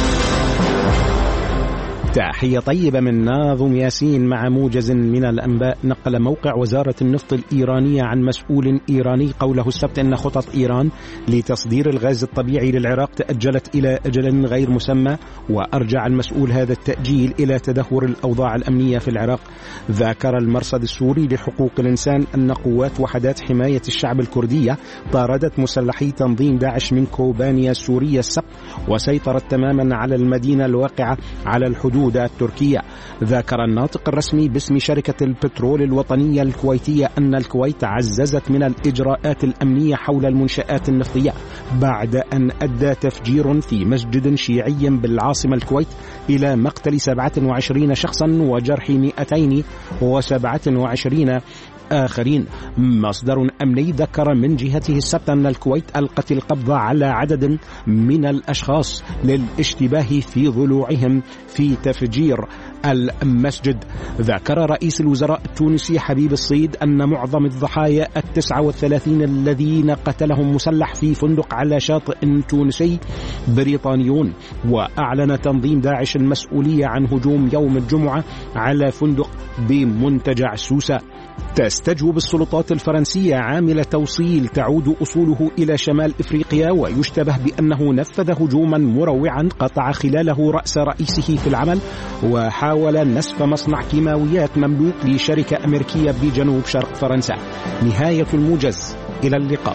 تحية طيبة من ناظم ياسين مع موجز من الأنباء. نقل موقع وزارة النفط الإيرانية عن مسؤول إيراني قوله السبت أن خطط إيران لتصدير الغاز الطبيعي للعراق تأجلت إلى أجل غير مسمى، وأرجع المسؤول هذا التأجيل إلى تدهور الأوضاع الأمنية في العراق. ذكر المرصد السوري لحقوق الإنسان أن قوات وحدات حماية الشعب الكردية طاردت مسلحي تنظيم داعش من كوبانيا السورية السبت، وسيطرت تماما على المدينة الواقعة على الحدود التركية. ذكر الناطق الرسمي باسم شركة البترول الوطنية الكويتية أن الكويت عززت من الإجراءات الأمنية حول المنشآت النفطية بعد أن أدى تفجير في مسجد شيعي بالعاصمة الكويت إلى مقتل سبعة وعشرين شخصا وجرح مئتين وسبعة وعشرين آخرين. مصدر أمني ذكر من جهته السبت أن الكويت ألقت القبض على عدد من الأشخاص للاشتباه في ضلوعهم في تفجير المسجد. ذكر رئيس الوزراء التونسي حبيب الصيد أن معظم الضحايا التسعة والثلاثين الذين قتلهم مسلح في فندق على شاطئ تونسي بريطانيون. وأعلن تنظيم داعش المسؤولية عن هجوم يوم الجمعة على فندق بمنتجع سوسة. تستجوب السلطات الفرنسية عامل توصيل تعود أصوله إلى شمال إفريقيا ويشتبه بأنه نفذ هجوما مروعا قطع خلاله رأس رئيسه في العمل وحاول نسف مصنع كيماويات مملوك لشركة أمريكية بجنوب شرق فرنسا. نهاية الموجز، إلى اللقاء.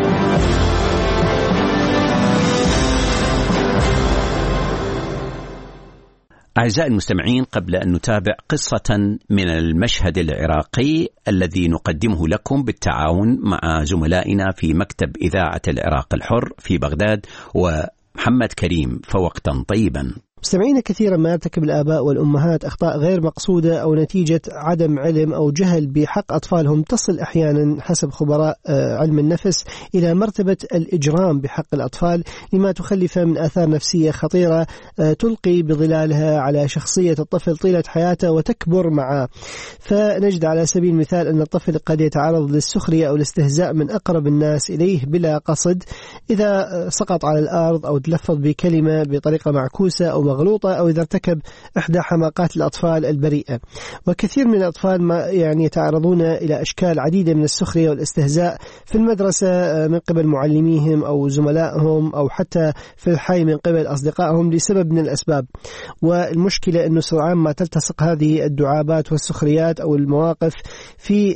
أعزائي المستمعين، قبل أن نتابع قصة من المشهد العراقي الذي نقدمه لكم بالتعاون مع زملائنا في مكتب إذاعة العراق الحر في بغداد ومحمد كريم، فوقتا طيبا. مستمعين، كثيرا ما يرتكب الآباء والأمهات أخطاء غير مقصودة أو نتيجة عدم علم أو جهل بحق أطفالهم تصل أحيانا حسب خبراء علم النفس إلى مرتبة الإجرام بحق الأطفال، لما تخلف من آثار نفسية خطيرة تلقي بظلالها على شخصية الطفل طيلة حياته وتكبر معه. فنجد على سبيل المثال أن الطفل قد يتعرض للسخرية أو الاستهزاء من أقرب الناس إليه بلا قصد، إذا سقط على الأرض أو تلفظ بكلمة بطريقة معكوسة أو مغلوطة، أو إذا ارتكب إحدى حماقات الأطفال البريئة. وكثير من الأطفال ما يعني يتعرضون إلى أشكال عديدة من السخرية والاستهزاء في المدرسة من قبل معلميهم أو زملائهم أو حتى في الحي من قبل أصدقائهم لسبب من الأسباب. والمشكلة أنه سرعان ما تلتصق هذه الدعابات والسخريات أو المواقف في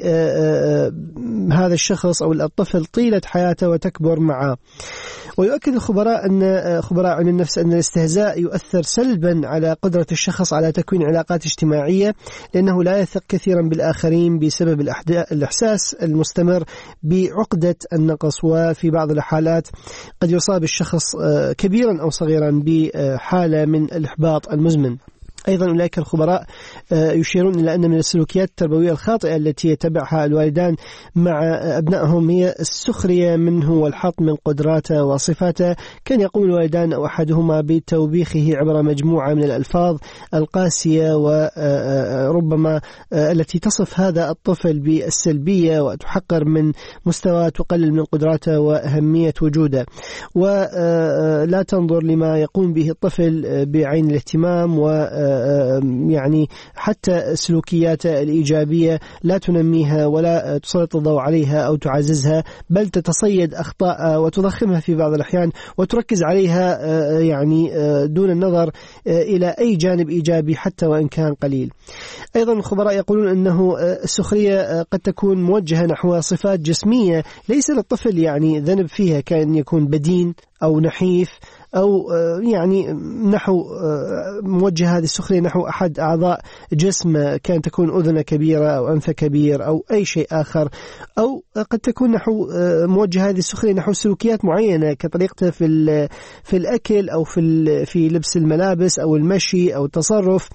هذا الشخص أو الطفل طيلة حياته وتكبر معه. ويؤكد الخبراء أن خبراء علم النفس أن الاستهزاء يؤثر سلبا على قدرة الشخص على تكوين علاقات اجتماعية، لأنه لا يثق كثيرا بالآخرين بسبب الإحساس المستمر بعقدة النقص. وفي بعض الحالات قد يصاب الشخص كبيرا أو صغيرا بحالة من الإحباط المزمن. أيضا أولئك الخبراء يشيرون إلى أن من السلوكيات التربوية الخاطئة التي يتبعها الوالدان مع أبنائهم هي السخرية منه والحط من قدراته وصفاته. كان يقوم الوالدان أو أحدهما بتوبيخه عبر مجموعة من الألفاظ القاسية وربما التي تصف هذا الطفل بالسلبية وتحقر من مستوى، تقلل من قدراته وأهمية وجوده، ولا تنظر لما يقوم به الطفل بعين الاهتمام، و يعني حتى سلوكياته الإيجابية لا تنميها ولا تسلط الضوء عليها أو تعززها، بل تتصيد أخطاء وتضخمها في بعض الأحيان وتركز عليها يعني دون النظر إلى أي جانب إيجابي حتى وإن كان قليل. أيضا الخبراء يقولون أنه السخرية قد تكون موجهة نحو صفات جسمية ليس للطفل يعني ذنب فيها، كان يكون بدين أو نحيف أو يعني نحو موجه هذه السخرية نحو أحد أعضاء جسم، كان تكون أذنه كبيرة أو أنف كبير أو أي شيء آخر، أو قد تكون نحو موجه هذه السخرية نحو سلوكيات معينة كطريقته في في الأكل أو في في لبس الملابس أو المشي أو التصرف،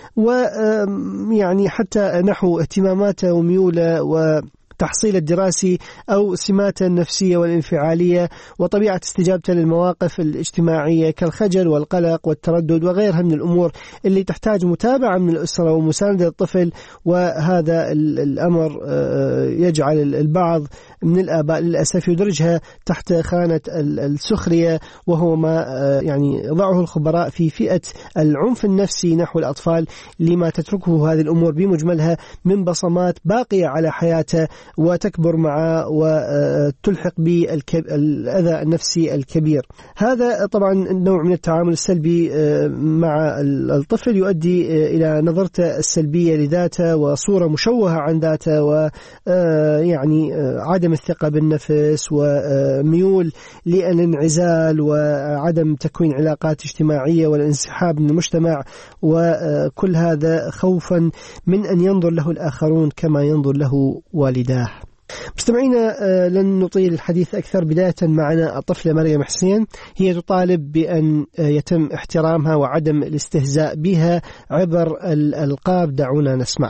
ويعني حتى نحو اهتماماته وميوله و تحصيل الدراسي أو سماته النفسية والانفعالية وطبيعة استجابته للمواقف الاجتماعية كالخجل والقلق والتردد وغيرها من الأمور اللي تحتاج متابعة من الأسرة ومساندة الطفل. وهذا الأمر يجعل البعض من الآباء للأسف يدرجها تحت خانة السخرية، وهو ما يعني يضعه الخبراء في فئة العنف النفسي نحو الأطفال، لما تتركه هذه الأمور بمجملها من بصمات باقية على حياته وتكبر معه وتلحق بالأذى النفسي الكبير. هذا طبعا نوع من التعامل السلبي مع الطفل يؤدي إلى نظرته السلبية لذاته وصورة مشوهة عن ذاته، ويعني عدم الثقة بالنفس وميول للانعزال وعدم تكوين علاقات اجتماعية والانسحاب من المجتمع، وكل هذا خوفا من أن ينظر له الآخرون كما ينظر له والداه. مستمعينا، لن نطيل الحديث أكثر. بداية معنا الطفلة مريم حسين، هي تطالب بأن يتم احترامها وعدم الاستهزاء بها عبر الألقاب. دعونا نسمعها.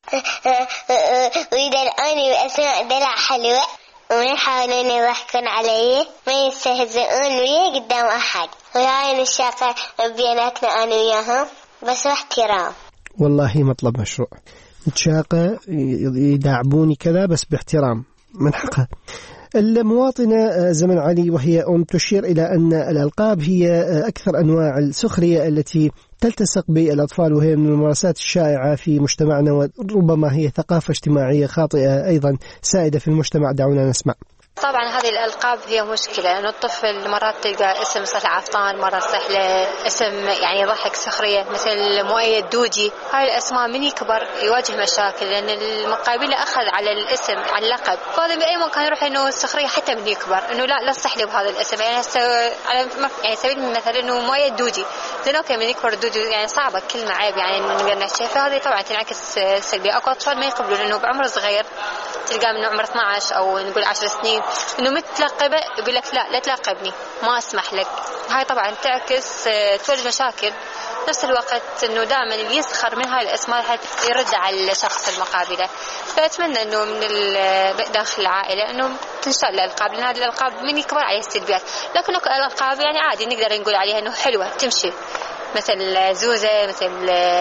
وإذا الآن بأسماء دلع حلوة وما يحاولون يضحكون علي، ما يستهزئون ويا قدام أحد، وهاي الشاقة بيناتنا أنا وياهم بس باحترام. والله مطلب مشروع، نتشاقى يداعبوني كذا بس باحترام، من حقها. المواطنة زمن علي وهي أم تشير إلى أن الألقاب هي أكثر أنواع السخرية التي تلتصق بالأطفال، وهي من الممارسات الشائعة في مجتمعنا، وربما هي ثقافة اجتماعية خاطئة أيضا سائدة في المجتمع. دعونا نسمع. طبعا هذه الألقاب هي مشكلة، أنه الطفل مرات تلقى اسم صح عفطان، مرات صح له اسم يعني ضحك سخرية مثل مؤيد دودي. هاي الأسماء من يكبر يواجه مشاكل، لأن المقابل أخذ على الاسم على اللقب، فهذا بأي مكان يروح إنه السخرية حتى من يكبر إنه لا لا تصح لي بهذا الاسم. يعني على يعني سبيل المثال إنه مؤيد دودي، زين أوكي من يكبر دودي يعني صعبة كلمة عيب يعني نقدر نحكي، فهذه طبعا تنعكس سلبية. أكو أطفال ما يقبلون إنه بعمر صغير تلقى من عمر اثني عشر أو نقول عشر سنين إنه متلقبة يقول لك لا لا تلقبني ما أسمح لك. هاي طبعا تعكس تولد مشاكل. نفس الوقت إنه دائما اللي يسخر من هاي الأسماء يرد على الشخص المقابله. فأتمنى إنه من داخل العائلة إنه تنشأ الألقاب، لأن هذه الألقاب من يكبر عليها السلبيات، لكن الألقاب يعني عادي نقدر نقول عليها إنه حلوة تمشي، مثل زوزة مثل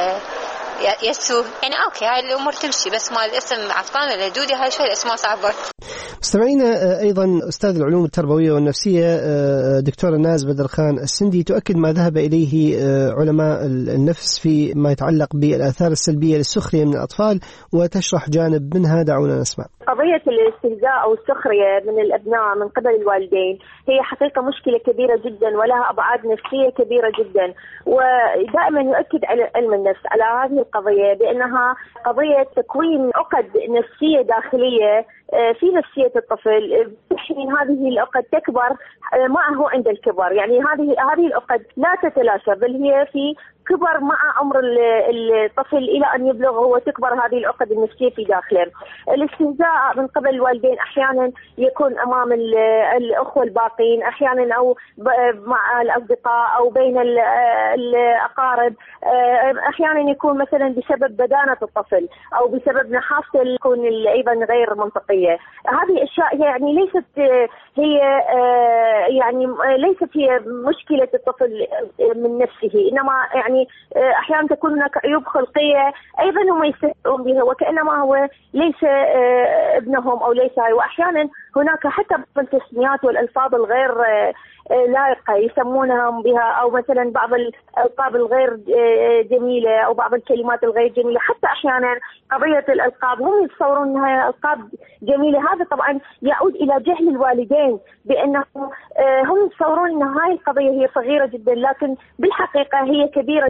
يسو، يعني اوكي هاي الامور تمشي، بس ما الاسم عفطان ولا دودي هاي شوي الاسماء صعبه. مستمعينا ايضا استاذ العلوم التربويه والنفسيه دكتوره ناز بدر خان السندي تؤكد ما ذهب اليه علماء النفس في ما يتعلق بالاثار السلبيه للسخريه من الاطفال، وتشرح جانب منها. دعونا نسمع. قضية الاستهزاء أو السخرية من الأبناء من قبل الوالدين هي حقيقة مشكلة كبيرة جدا ولها أبعاد نفسية كبيرة جدا، ودائما يؤكد على علم النفس على هذه القضية بأنها قضية تكوين عقد نفسية داخلية في نفسية الطفل، في حين هذه العقد تكبر معه عند الكبر. يعني هذه هذه العقد لا تتلاشى، بل هي في كبر مع عمر الطفل إلى أن يبلغ هو تكبر هذه العقد النفسية في داخله. الاستهزاء من قبل الوالدين أحيانا يكون أمام الأخوة الباقين، أحيانا أو مع الأصدقاء أو بين الأقارب، أحيانا يكون مثلا بسبب بدانة الطفل أو بسبب نحافته اللي يكون أيضا غير منطقية. هذه أشياء يعني ليست هي يعني ليست هي مشكلة الطفل من نفسه، إنما يعني أحيانا تكون هناك عيوب خلقية أيضا هم يستهزئون بها وكأنما هو ليس ابنهم أو ليس هاي. وأحيانا هناك حتى التسميات والألفاظ الغير لائقة يسمونهم بها، أو مثلا بعض الألقاب الغير جميلة أو بعض الكلمات الغير جميلة. حتى أحيانا قضية الألقاب هم يتصورون أنها ألقاب جميلة، هذا طبعا يعود إلى جهل الوالدين بأنهم هم يتصورون أن هاي القضية هي صغيرة جدا، لكن بالحقيقة هي كبيرة.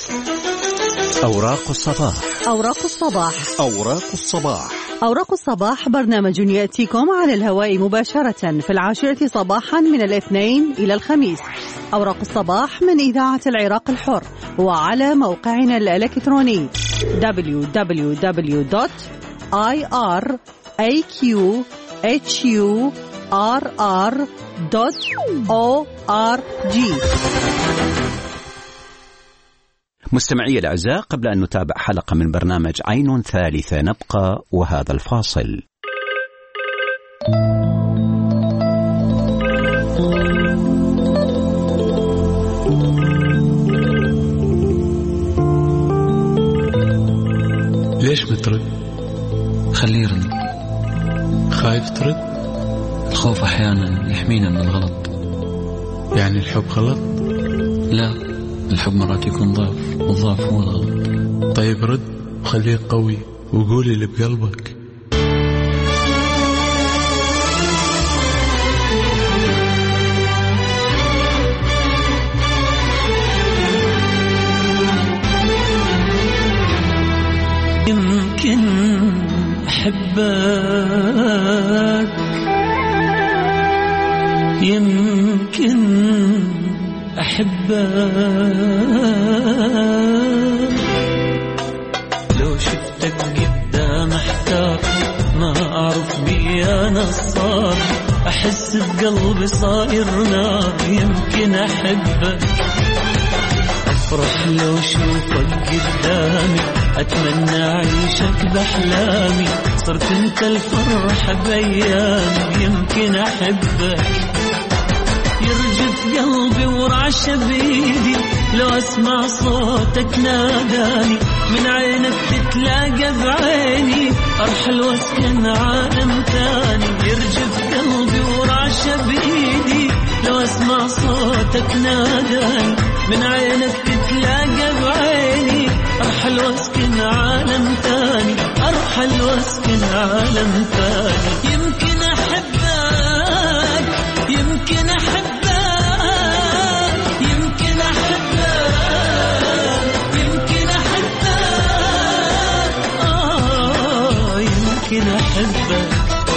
أوراق الصباح. أوراق الصباح. أوراق الصباح. أوراق الصباح برنامج يأتيكم على الهواء مباشرة في العاشرة صباحا من الاثنين إلى الخميس. أوراق الصباح من إذاعة العراق الحر، وعلى موقعنا الإلكتروني دبليو دبليو دبليو دوت آي آر إيه كيو إتش يو آر آر دوت أو آر جي. مستمعي الأعزاء، قبل أن نتابع حلقة من برنامج عين ثالثة نبقى وهذا الفاصل. ليش مترد؟ خليه يرد. خايف ترد؟ الخوف أحيانا يحمينا من الغلط. يعني الحب غلط؟ لا، الحب مرات يكون ضعف، والضعف هو الغلط. طيب رد وخليك قوي وقولي اللي بقلبك. يمكن أحبك، يمكن أحبك، لو شفتك قدام أحتار، ما أعرف بي أنا الصار، أحس بقلبي صاير نار. يمكن أحبك أفرح لو شوفك قدامي، أتمنى أعيشك بأحلامي، صرت أنت الفرحة بأيامي، يمكن أحبك يرجف قلبي ورعش بيدي، لو أسمع صوتك ناداني، من عينك تتلاقى بعيني، أرحل واسكن عالم ثاني، يرجف قلبي ورعش بيدي، لو أسمع صوتك ناداني، من عينك تتلاقى بعيني، أرحل واسكن عالم ثاني، أرحل واسكن عالم ثاني، يمكن أحبك يمكن أحبك يمكن أحبك يمكن أحبك آه يمكن أحبك.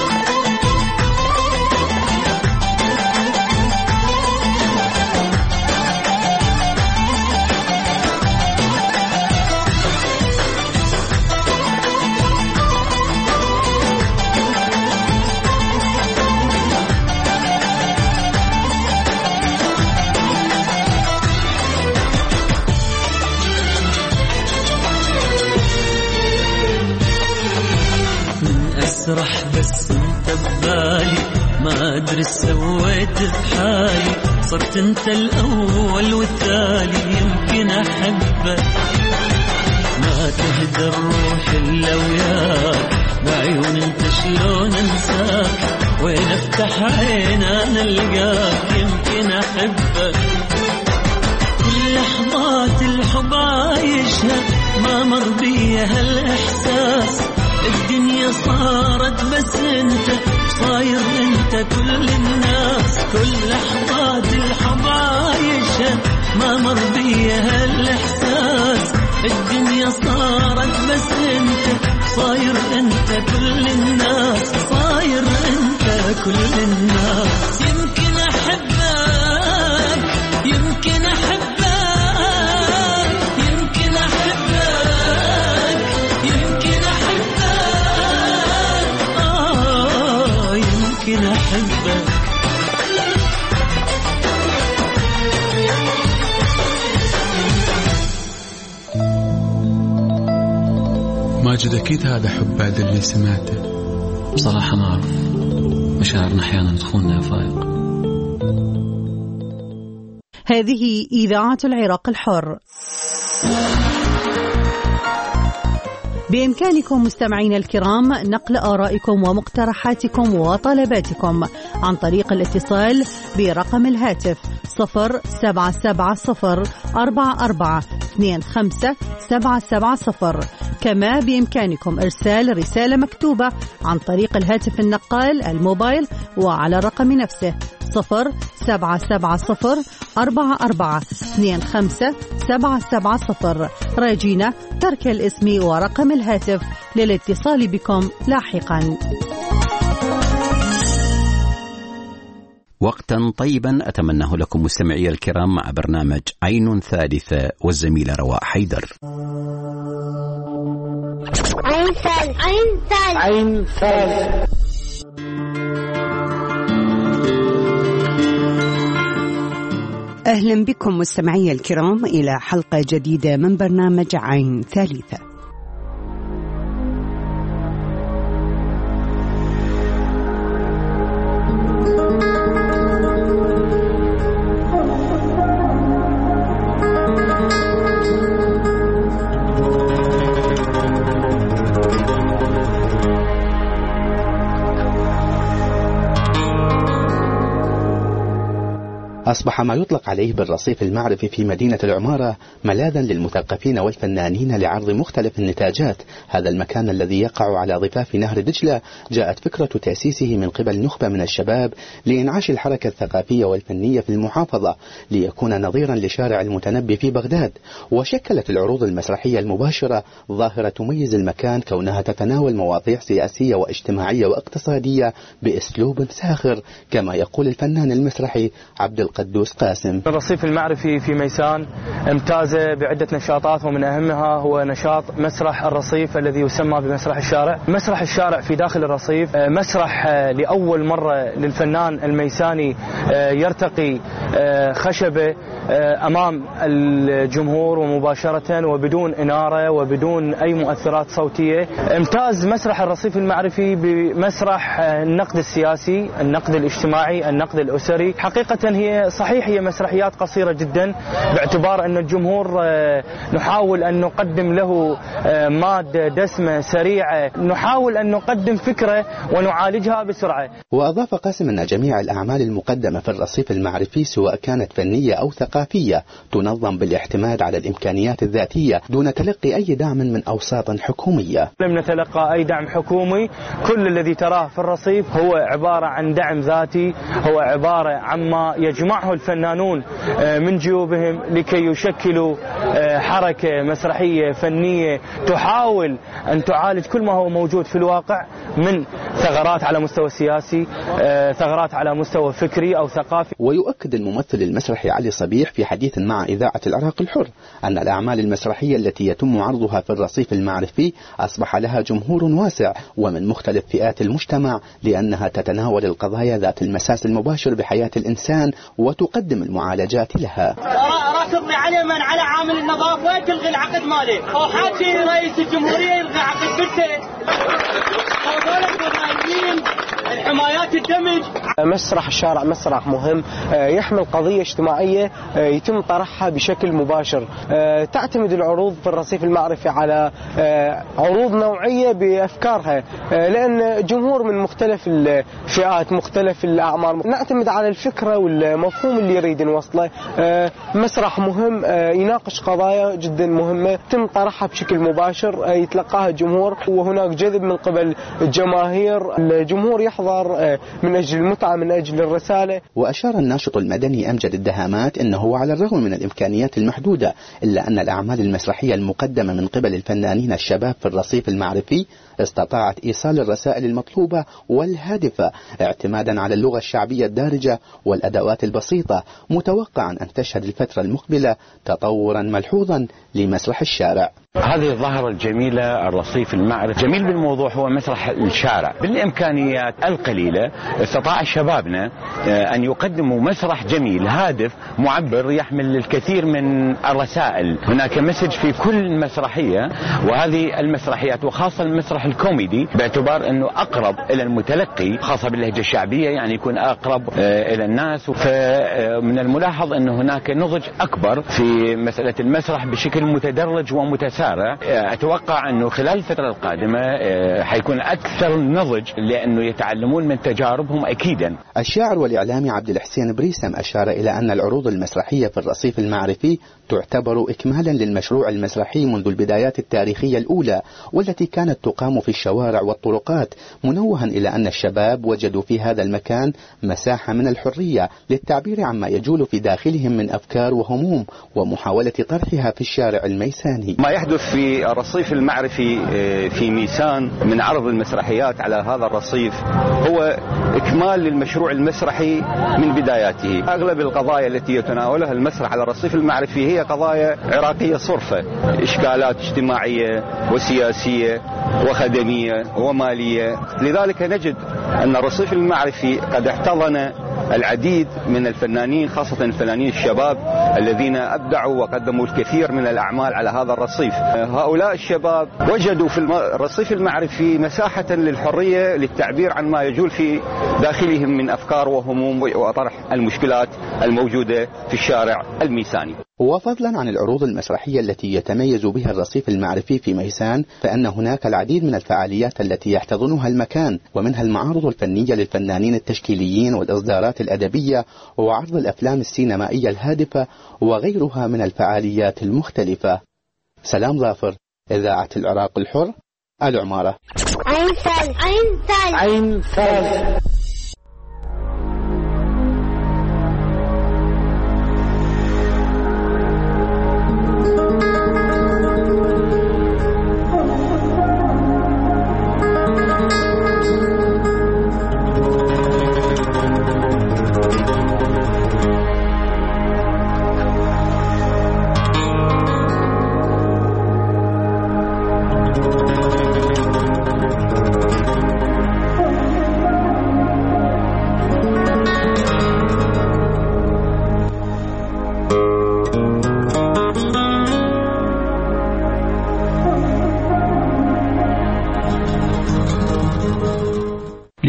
أسرح بس انت ببالي، ما أدري سويت بحالي، صرت انت الأول والتالي، يمكن أحبك ما تهدى الروح إلا وياك، بعيون انت شلون انساك، وين افتح عين أنا ألقاك، يمكن أحبك كل لحظات الحب عايشها، ما مر بيها هالإحساس، الدنيا صارت بس انت، صاير انت كل الناس، كل لحظات الحب عايشها، ما مر بيها الاحساس، الدنيا صارت بس انت، صاير انت كل الناس، صاير انت كل الناس، يمكن احبك يمكن احبك يمكن احبك يمكن احبك يمكن أحبك. ماجد أكيد هذا حب بعد اللي سمعته. بصراحة ما أعرف، مشاعرنا أحيانا تخوننا يا فايق. هذه إذاعة العراق الحر. بإمكانكم مستمعينا الكرام نقل آرائكم ومقترحاتكم وطلباتكم عن طريق الاتصال برقم الهاتف صفر سبعة سبعة صفر أربعة أربعة اثنين خمسة سبعة سبعة صفر. كما بإمكانكم إرسال رسالة مكتوبة عن طريق الهاتف النقال الموبايل وعلى الرقم نفسه صفر سبعة سبعة صفر أربعة أربعة اثنين خمسة سبعة سبعة صفر. راجينا ترك الاسم ورقم الهاتف للاتصال بكم لاحقا. وقتا طيبا أتمناه لكم مستمعي الكرام مع برنامج عين ثالثة والزميلة رواء حيدر. عين ثالثة عين ثالثة عين ثالثة. أهلا بكم مستمعي الكرام إلى حلقة جديدة من برنامج عين ثالثة. أصبح ما يطلق عليه بالرصيف المعرفي في مدينة العمارة ملاذا للمثقفين والفنانين لعرض مختلف النتاجات. هذا المكان الذي يقع على ضفاف نهر دجلة جاءت فكرة تأسيسه من قبل نخبة من الشباب لإنعاش الحركة الثقافية والفنية في المحافظة ليكون نظيرا لشارع المتنبي في بغداد. وشكلت العروض المسرحية المباشرة ظاهرة تميز المكان كونها تتناول مواضيع سياسية واجتماعية واقتصادية بأسلوب ساخر، كما يقول الفنان المسرحي عبد القدير قدوس قاسم. الرصيف المعرفي في ميسان امتاز بعدة نشاطات، ومن أهمها هو نشاط مسرح الرصيف الذي يسمى بمسرح الشارع. مسرح الشارع في داخل الرصيف مسرح لأول مرة للفنان الميساني يرتقي خشبة أمام الجمهور ومباشرة وبدون إنارة وبدون أي مؤثرات صوتية. امتاز مسرح الرصيف المعرفي بمسرح النقد السياسي، النقد الاجتماعي، النقد الأسري. حقيقة هي صحيح هي مسرحيات قصيرة جدا، باعتبار أن الجمهور نحاول أن نقدم له مادة دسمة سريعة، نحاول أن نقدم فكرة ونعالجها بسرعة. وأضاف قاسم أن جميع الأعمال المقدمة في الرصيف المعرفي سواء كانت فنية أو ثقافية تنظم بالاعتماد على الإمكانيات الذاتية دون تلقي أي دعم من أوساط حكومية. لم نتلقى أي دعم حكومي، كل الذي تراه في الرصيف هو عبارة عن دعم ذاتي، هو عبارة عما يجمعه الفنانون من جيوبهم لكي يشكلوا حركة مسرحية فنية تحاول أن تعالج كل ما هو موجود في الواقع من ثغرات على مستوى سياسي، ثغرات على مستوى فكري أو ثقافي. ويؤكد الممثل المسرحي علي صبيح في حديث مع إذاعة العراق الحر أن الأعمال المسرحية التي يتم عرضها في الرصيف المعرفي أصبح لها جمهور واسع ومن مختلف فئات المجتمع، لأنها تتناول القضايا ذات المساس المباشر بحياة الإنسان وتقدم المعالجات لها. راح تقضي عليه من على عامل النظافة تلغي العقد ماله، أو حاكي رئيس الجمهورية يلغي عقد بنته، الحمايات الدمج. مسرح الشارع مسرح مهم يحمل قضية اجتماعية يتم طرحها بشكل مباشر. تعتمد العروض في الرصيف المعرفي على عروض نوعية بأفكارها، لأن جمهور من مختلف الفئات مختلف الأعمار، نعتمد على الفكرة والمفهوم اللي يريد نوصله. مسرح مهم يناقش قضايا جدا مهمة يتم طرحها بشكل مباشر يتلقاها الجمهور، وهناك جذب من قبل الجماهير، الجمهور يحضر من أجل المتعة من أجل الرسالة. وأشار الناشط المدني أمجد الدهامات أنه على الرغم من الإمكانيات المحدودة إلا أن الأعمال المسرحية المقدمة من قبل الفنانين الشباب في الرصيف المعرفي استطاعت إيصال الرسائل المطلوبة والهادفة اعتمادا على اللغة الشعبية الدارجة والأدوات البسيطة، متوقعا أن تشهد الفترة المقبلة تطورا ملحوظا لمسرح الشارع. هذه الظاهرة الجميلة الرصيف المعرفي. جميل بالموضوع هو مسرح الشارع. بالإمكانيات القليلة استطاع شبابنا أن يقدموا مسرح جميل هادف معبر يحمل الكثير من الرسائل. هناك مسج في كل مسرحية، وهذه المسرحيات وخاصة المسرح الكوميدي باعتبار أنه أقرب إلى المتلقي، خاصة باللهجة الشعبية يعني يكون أقرب إلى الناس. فمن الملاحظ أنه هناك نضج أكبر في مسألة المسرح بشكل متدرج ومتسارع. أتوقع أنه خلال الفترة القادمة حيكون أكثر نضج لأنه يتعلمون من تجاربهم أكيدا. الشاعر والإعلامي عبد الحسين بريسم أشار إلى أن العروض المسرحية في الرصيف المعرفي تعتبر إكمالا للمشروع المسرحي منذ البدايات التاريخية الأولى والتي كانت تقام في الشوارع والطرقات، منوها إلى أن الشباب وجدوا في هذا المكان مساحة من الحرية للتعبير عما يجول في داخلهم من أفكار وهموم ومحاولة طرحها في الشارع الميساني. ما يحدث في الرصيف المعرفي في ميسان من عرض المسرحيات على هذا الرصيف هو إكمال للمشروع المسرحي من بداياته. أغلب القضايا التي يتناولها المسرح على الرصيف المعرفي هي قضايا عراقية صرفة، إشكالات اجتماعية وسياسية وخدمية ومالية. لذلك نجد أن الرصيف المعرفي قد احتضن العديد من الفنانين، خاصة الفنانين الشباب الذين أبدعوا وقدموا الكثير من الأعمال على هذا الرصيف. هؤلاء الشباب وجدوا في الرصيف المعرفي مساحة للحرية للتعبير عن ما يجول في داخلهم من أفكار وهموم وطرح المشكلات الموجودة في الشارع الميساني. وفضلا عن العروض المسرحية التي يتميز بها الرصيف المعرفي في ميسان، فإن هناك العديد من الفعاليات التي يحتضنها المكان، ومنها المعارض الفنية للفنانين التشكيليين والإصدارات الأدبية وعرض الأفلام السينمائية الهادفة وغيرها من الفعاليات المختلفة. سلام ظافر، إذاعة العراق الحر، العمارة. عين ثالث عين ثالث عين ثالث.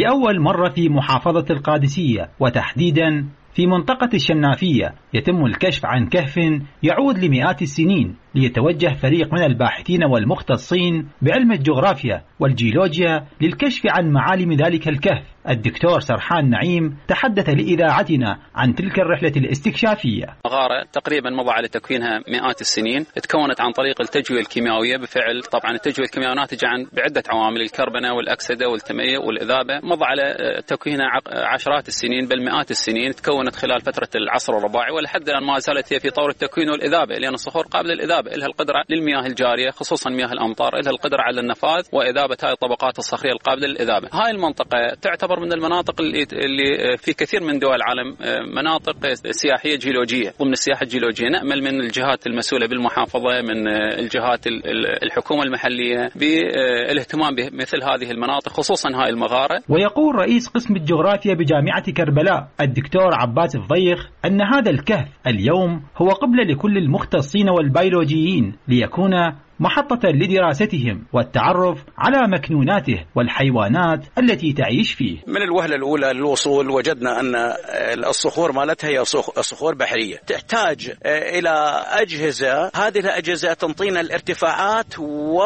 ولأول مرة في محافظة القادسية وتحديدا في منطقة الشنافية يتم الكشف عن كهف يعود لمئات السنين، ليتوجه فريق من الباحثين والمختصين بعلم الجغرافيا والجيولوجيا للكشف عن معالم ذلك الكهف. الدكتور سرحان نعيم تحدث لإذاعتنا عن تلك الرحلة الاستكشافية. مغارة تقريبا مضى على تكوينها مئات السنين، تكونت عن طريق التجوية الكيميائية بفعل طبعا التجوية الكيميائية ناتجة عن بعدة عوامل، الكربنة والأكسدة والتمية والإذابة، مضى على تكوينها عشرات السنين بل مئات السنين، تكونت خلال فترة العصر الرباعي ولحد الآن ما زالت هي في طور التكوين والإذابة، لأن الصخور قابلة للإذابة، لها القدرة للمياه الجارية خصوصا مياه الأمطار، لها القدرة على النفاذ وإذابة هذه الطبقات الصخرية القابلة للإذابة. هاي المنطقة تعتبر من المناطق اللي اللي في كثير من دول العالم مناطق سياحية جيولوجية ضمن السياحة الجيولوجية. نأمل من الجهات المسؤولة بالمحافظة، من الجهات الحكومة المحلية بالاهتمام بمثل هذه المناطق خصوصا هاي المغارة. ويقول رئيس قسم الجغرافيا بجامعة كربلاء الدكتور عباس الضيخ أن هذا الكهف اليوم هو قبلة لكل المختصين والبيولوجيين ليكون محطة لدراستهم والتعرف على مكنوناته والحيوانات التي تعيش فيه. من الوهلة الأولى للوصول وجدنا أن الصخور مالتها هي صخور بحرية تحتاج إلى أجهزة، هذه الأجهزة تنطينا الارتفاعات و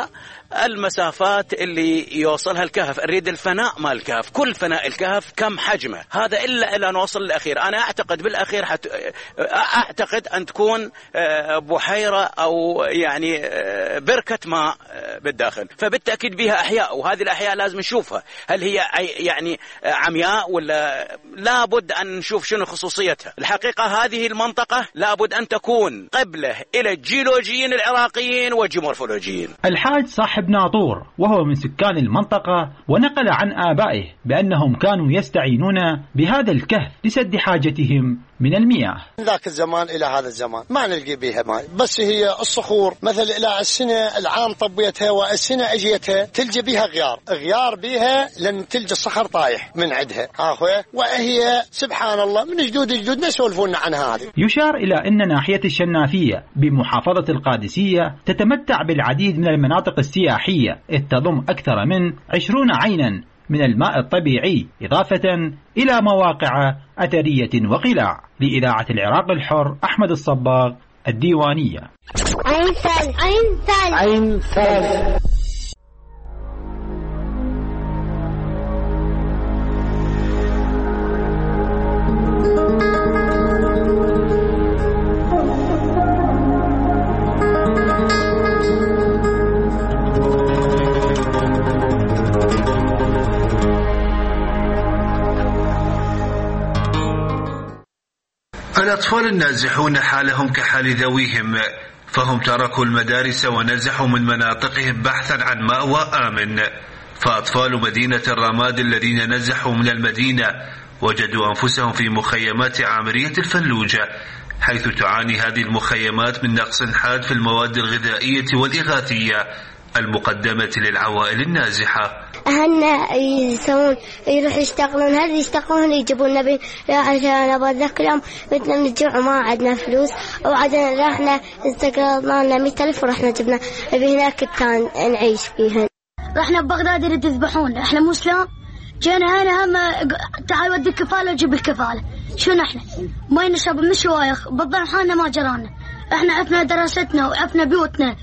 المسافات اللي يوصلها الكهف، نريد الفناء مال الكهف، كل فناء الكهف كم حجمه، هذا إلا إلا نوصل للأخير. أنا أعتقد بالأخير حت... أعتقد أن تكون بحيرة أو يعني بركة ماء بالداخل، فبالتأكيد بها أحياء، وهذه الأحياء لازم نشوفها هل هي يعني عمياء ولا لابد أن نشوف شنو خصوصيتها. الحقيقة هذه المنطقة لابد أن تكون قبلة إلى الجيولوجيين العراقيين والجيومورفولوجيين. الحاج صاحب ناطور وهو من سكان المنطقة ونقل عن آبائه بأنهم كانوا يستعينون بهذا الكهف لسد حاجتهم من المياه. ذاك الزمان إلى هذا الزمان ما نلقي بها ماء، بس هي الصخور مثل إلى السنة العام طبيتها والسنة أجيتها تلجي بها غيار غيار بها لأن تلجي الصخر طايح من عندها أخوة، وهي سبحان الله من جدود جدودنا يسولفون عن هذه. يشار إلى أن ناحية الشنافية بمحافظة القادسية تتمتع بالعديد من المناطق السياحية إذ تضم أكثر من عشرين عينا من الماء الطبيعي إضافة إلى مواقع أثرية وقلاع. لإذاعة العراق الحر أحمد الصباغ، الديوانية. عين ثالث عين ثالث عين ثالث. الأطفال النازحون حالهم كحال ذويهم، فهم تركوا المدارس ونزحوا من مناطقهم بحثا عن مأوى آمن. فأطفال مدينة الرماد الذين نزحوا من المدينة وجدوا أنفسهم في مخيمات عامرية الفلوجة، حيث تعاني هذه المخيمات من نقص حاد في المواد الغذائية والإغاثية المقدمة للعوائل النازحة. أهلنا يسوون يروح يشتغلون، هذي يشتغلون يجيبون نبي عشان بذاك اليوم بدنا نرجع وما عندنا فلوس، وعدنا رحنا استقرضنا لنا مئة ألف ورحنا جبنا هناك كان نعيش فيهن. رحنا ببغداد يريد يذبحون، احنا مسلم جينا هنا هم تعال ودي الكفالة وجيب الكفالة، شنو احنا ما نشرب من شوايخ بضل حالنا ما جرانا، احنا عفنا دراستنا وعفنا بيوتنا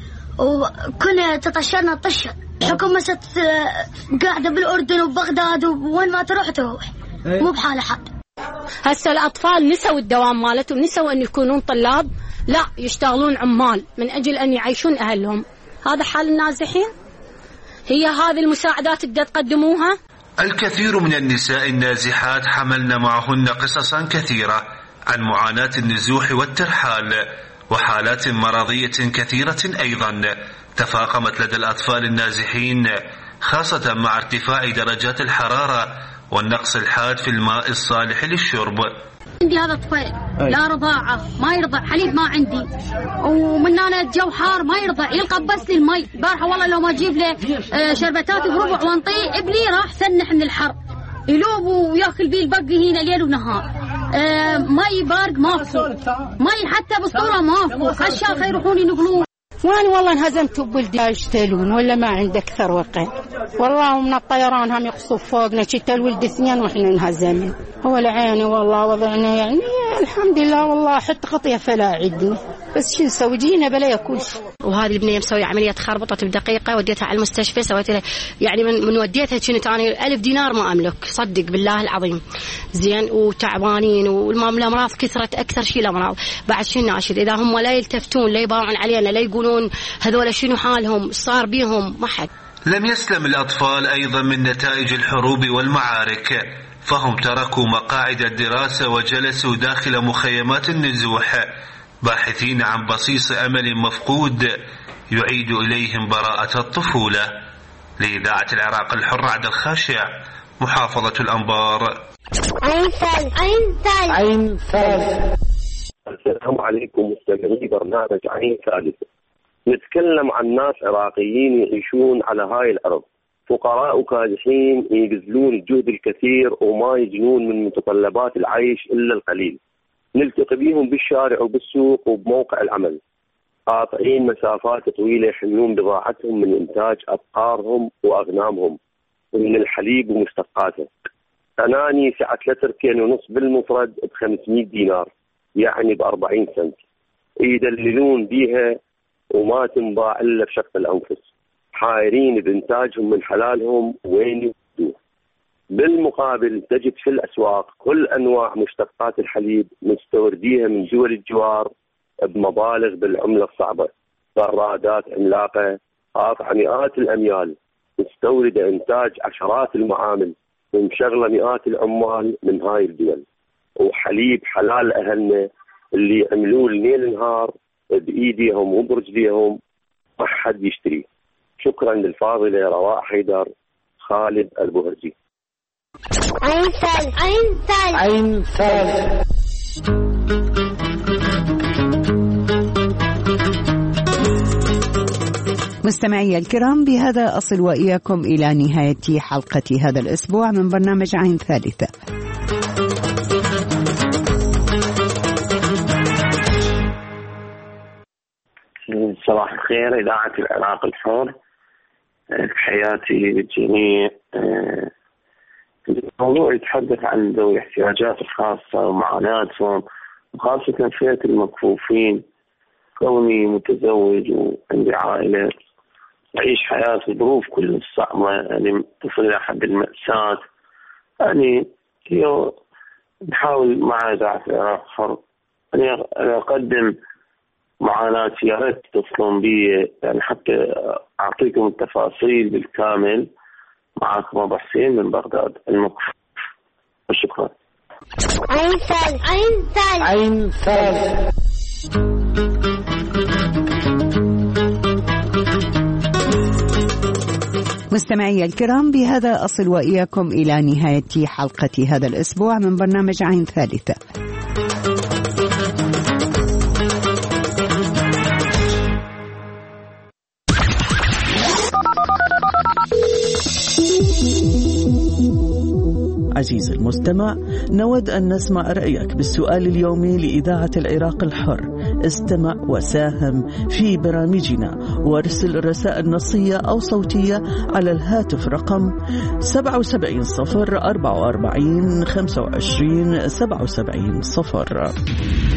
وكنا تطشرنا طشر. الحكومة ست قاعدة بالأردن وبغداد وين ما تروح تروح مو بحال حد. هسه الأطفال نسوا الدوام مالتهم، نسوا أن يكونون طلاب، لا يشتغلون عمال من أجل أن يعيشون أهلهم. هذا حال النازحين، هي هذه المساعدات اللي تقدموها. الكثير من النساء النازحات حملن معهن قصصا كثيرة عن معاناة النزوح والترحال وحالات مرضية كثيرة أيضا تفاقمت لدى الأطفال النازحين، خاصة مع ارتفاع درجات الحرارة والنقص الحاد في الماء الصالح للشرب. عندي هذا الطفيل لا رضاعة، ما يرضع، حليب ما عندي، ومن أنا الجو حار ما يرضع، يلقى بس لي المي. بارحة والله لو ما أجيب له شربتات بربع وانطيه ابني راح سنح من الحر، يلوب وياكل بيه البقي هنا ليل ونهار. آه مي بارد ماكو، مي حتى بالصورة ماكو، عالشاخة يروحون ينقلون. وأنا والله انهزمت بولدي يشتلون ولا ما عندك أكثر وقع والله من الطيران هم يقصف فوقنا شتل ولد اثنين وإحنا انهزمنا هو العين والله وضعنا يعني الحمد لله والله حتى خطية فلا عدنا بس شو نسوي جينا بلا ياكل. وهذه البنية مسوي عملية خربطت بدقيقة وديتها على المستشفى سويت لها يعني من, من وديتها كنت أنا ألف دينار ما أملك صدق بالله العظيم زين وتعبانين والأمراض كثرت أكثر شيء الأمراض بعد شو ناشد إذا هم لا يلتفتون لا يباوعون علينا لا يقولون هذول شنو حالهم صار بيهم ما حد. لم يسلم الأطفال أيضا من نتائج الحروب والمعارك فهم تركوا مقاعد الدراسة وجلسوا داخل مخيمات النزوح باحثين عن بصيص أمل مفقود يعيد إليهم براءة الطفولة. لإذاعة العراق الحر عبد الخاشع محافظة الأنبار. عين ثالث عين ثالث عين ثالث. السلام عليكم مستمعي برنامج عين ثالث. نتكلم عن ناس عراقيين يعيشون على هاي الأرض فقراء وكادحين يبذلون الجهد الكثير وما يجنون من متطلبات العيش إلا القليل. نلتقي بهم بالشارع وبالسوق وبموقع العمل قاطعين مسافات طويلة يحملون بضاعتهم من إنتاج أبقارهم وأغنامهم ومن الحليب ومشتقاته. أناني سعة لتر كيلو ونص بالمفرد بخمسمائة دينار يعني بأربعين سنت يدللون بيها وما تنباع إلا بشق الأنفس حائرين بإنتاجهم من حلالهم وين يودوه. بالمقابل تجد في الأسواق كل أنواع مشتقات الحليب مستورديها من دول الجوار بمبالغ بالعملة الصعبة برادات عملاقة قاطعة مئات الأميال مستوردة إنتاج عشرات المعامل ومشغلة مئات العمال من هاي الدول وحليب حلال أهلنا اللي يعملوه ليل نهار بإيديهم وبرجليهم ما حد يشتري. شكرا للفاضلة رواء حيدر خالد البهرجي. عين ثالث عين ثالث عين ثالث. مستمعي الكرام بهذا أصل وإياكم إلى نهاية حلقة هذا الأسبوع من برنامج عين ثالثة. صباح الخير إذاعة العراق الحر. حياتي للجميع. الموضوع يتحدث عن ذوي الاحتياجات الخاصة ومعاناتهم وخاصة فئة المكفوفين. كوني متزوج وعندي عائلة أعيش حياة وظروف كل صعبة يعني تصل إلى حد المأساة. يعني نحاول مع إذاعة العراق الحر يعني أقدم معاناتي يا ريت تتصلون بي يعني حتى أعطيكم التفاصيل بالكامل. معكم أبو حسين من بغداد المكفوف. شكرا. عين ثالث عين ثالث عين ثالث. مستمعي الكرام بهذا أصل وإياكم إلى نهاية حلقة هذا الأسبوع من برنامج عين ثالثة. عزيزي المستمع، نود أن نسمع رأيك بالسؤال اليومي لإذاعة العراق الحر. استمع وساهم في برامجنا وارسل رسائل نصية أو صوتية على الهاتف رقم سبعة وسبعين صفر أربعة وأربعين خمسة وعشرين سبعة وسبعين صفر.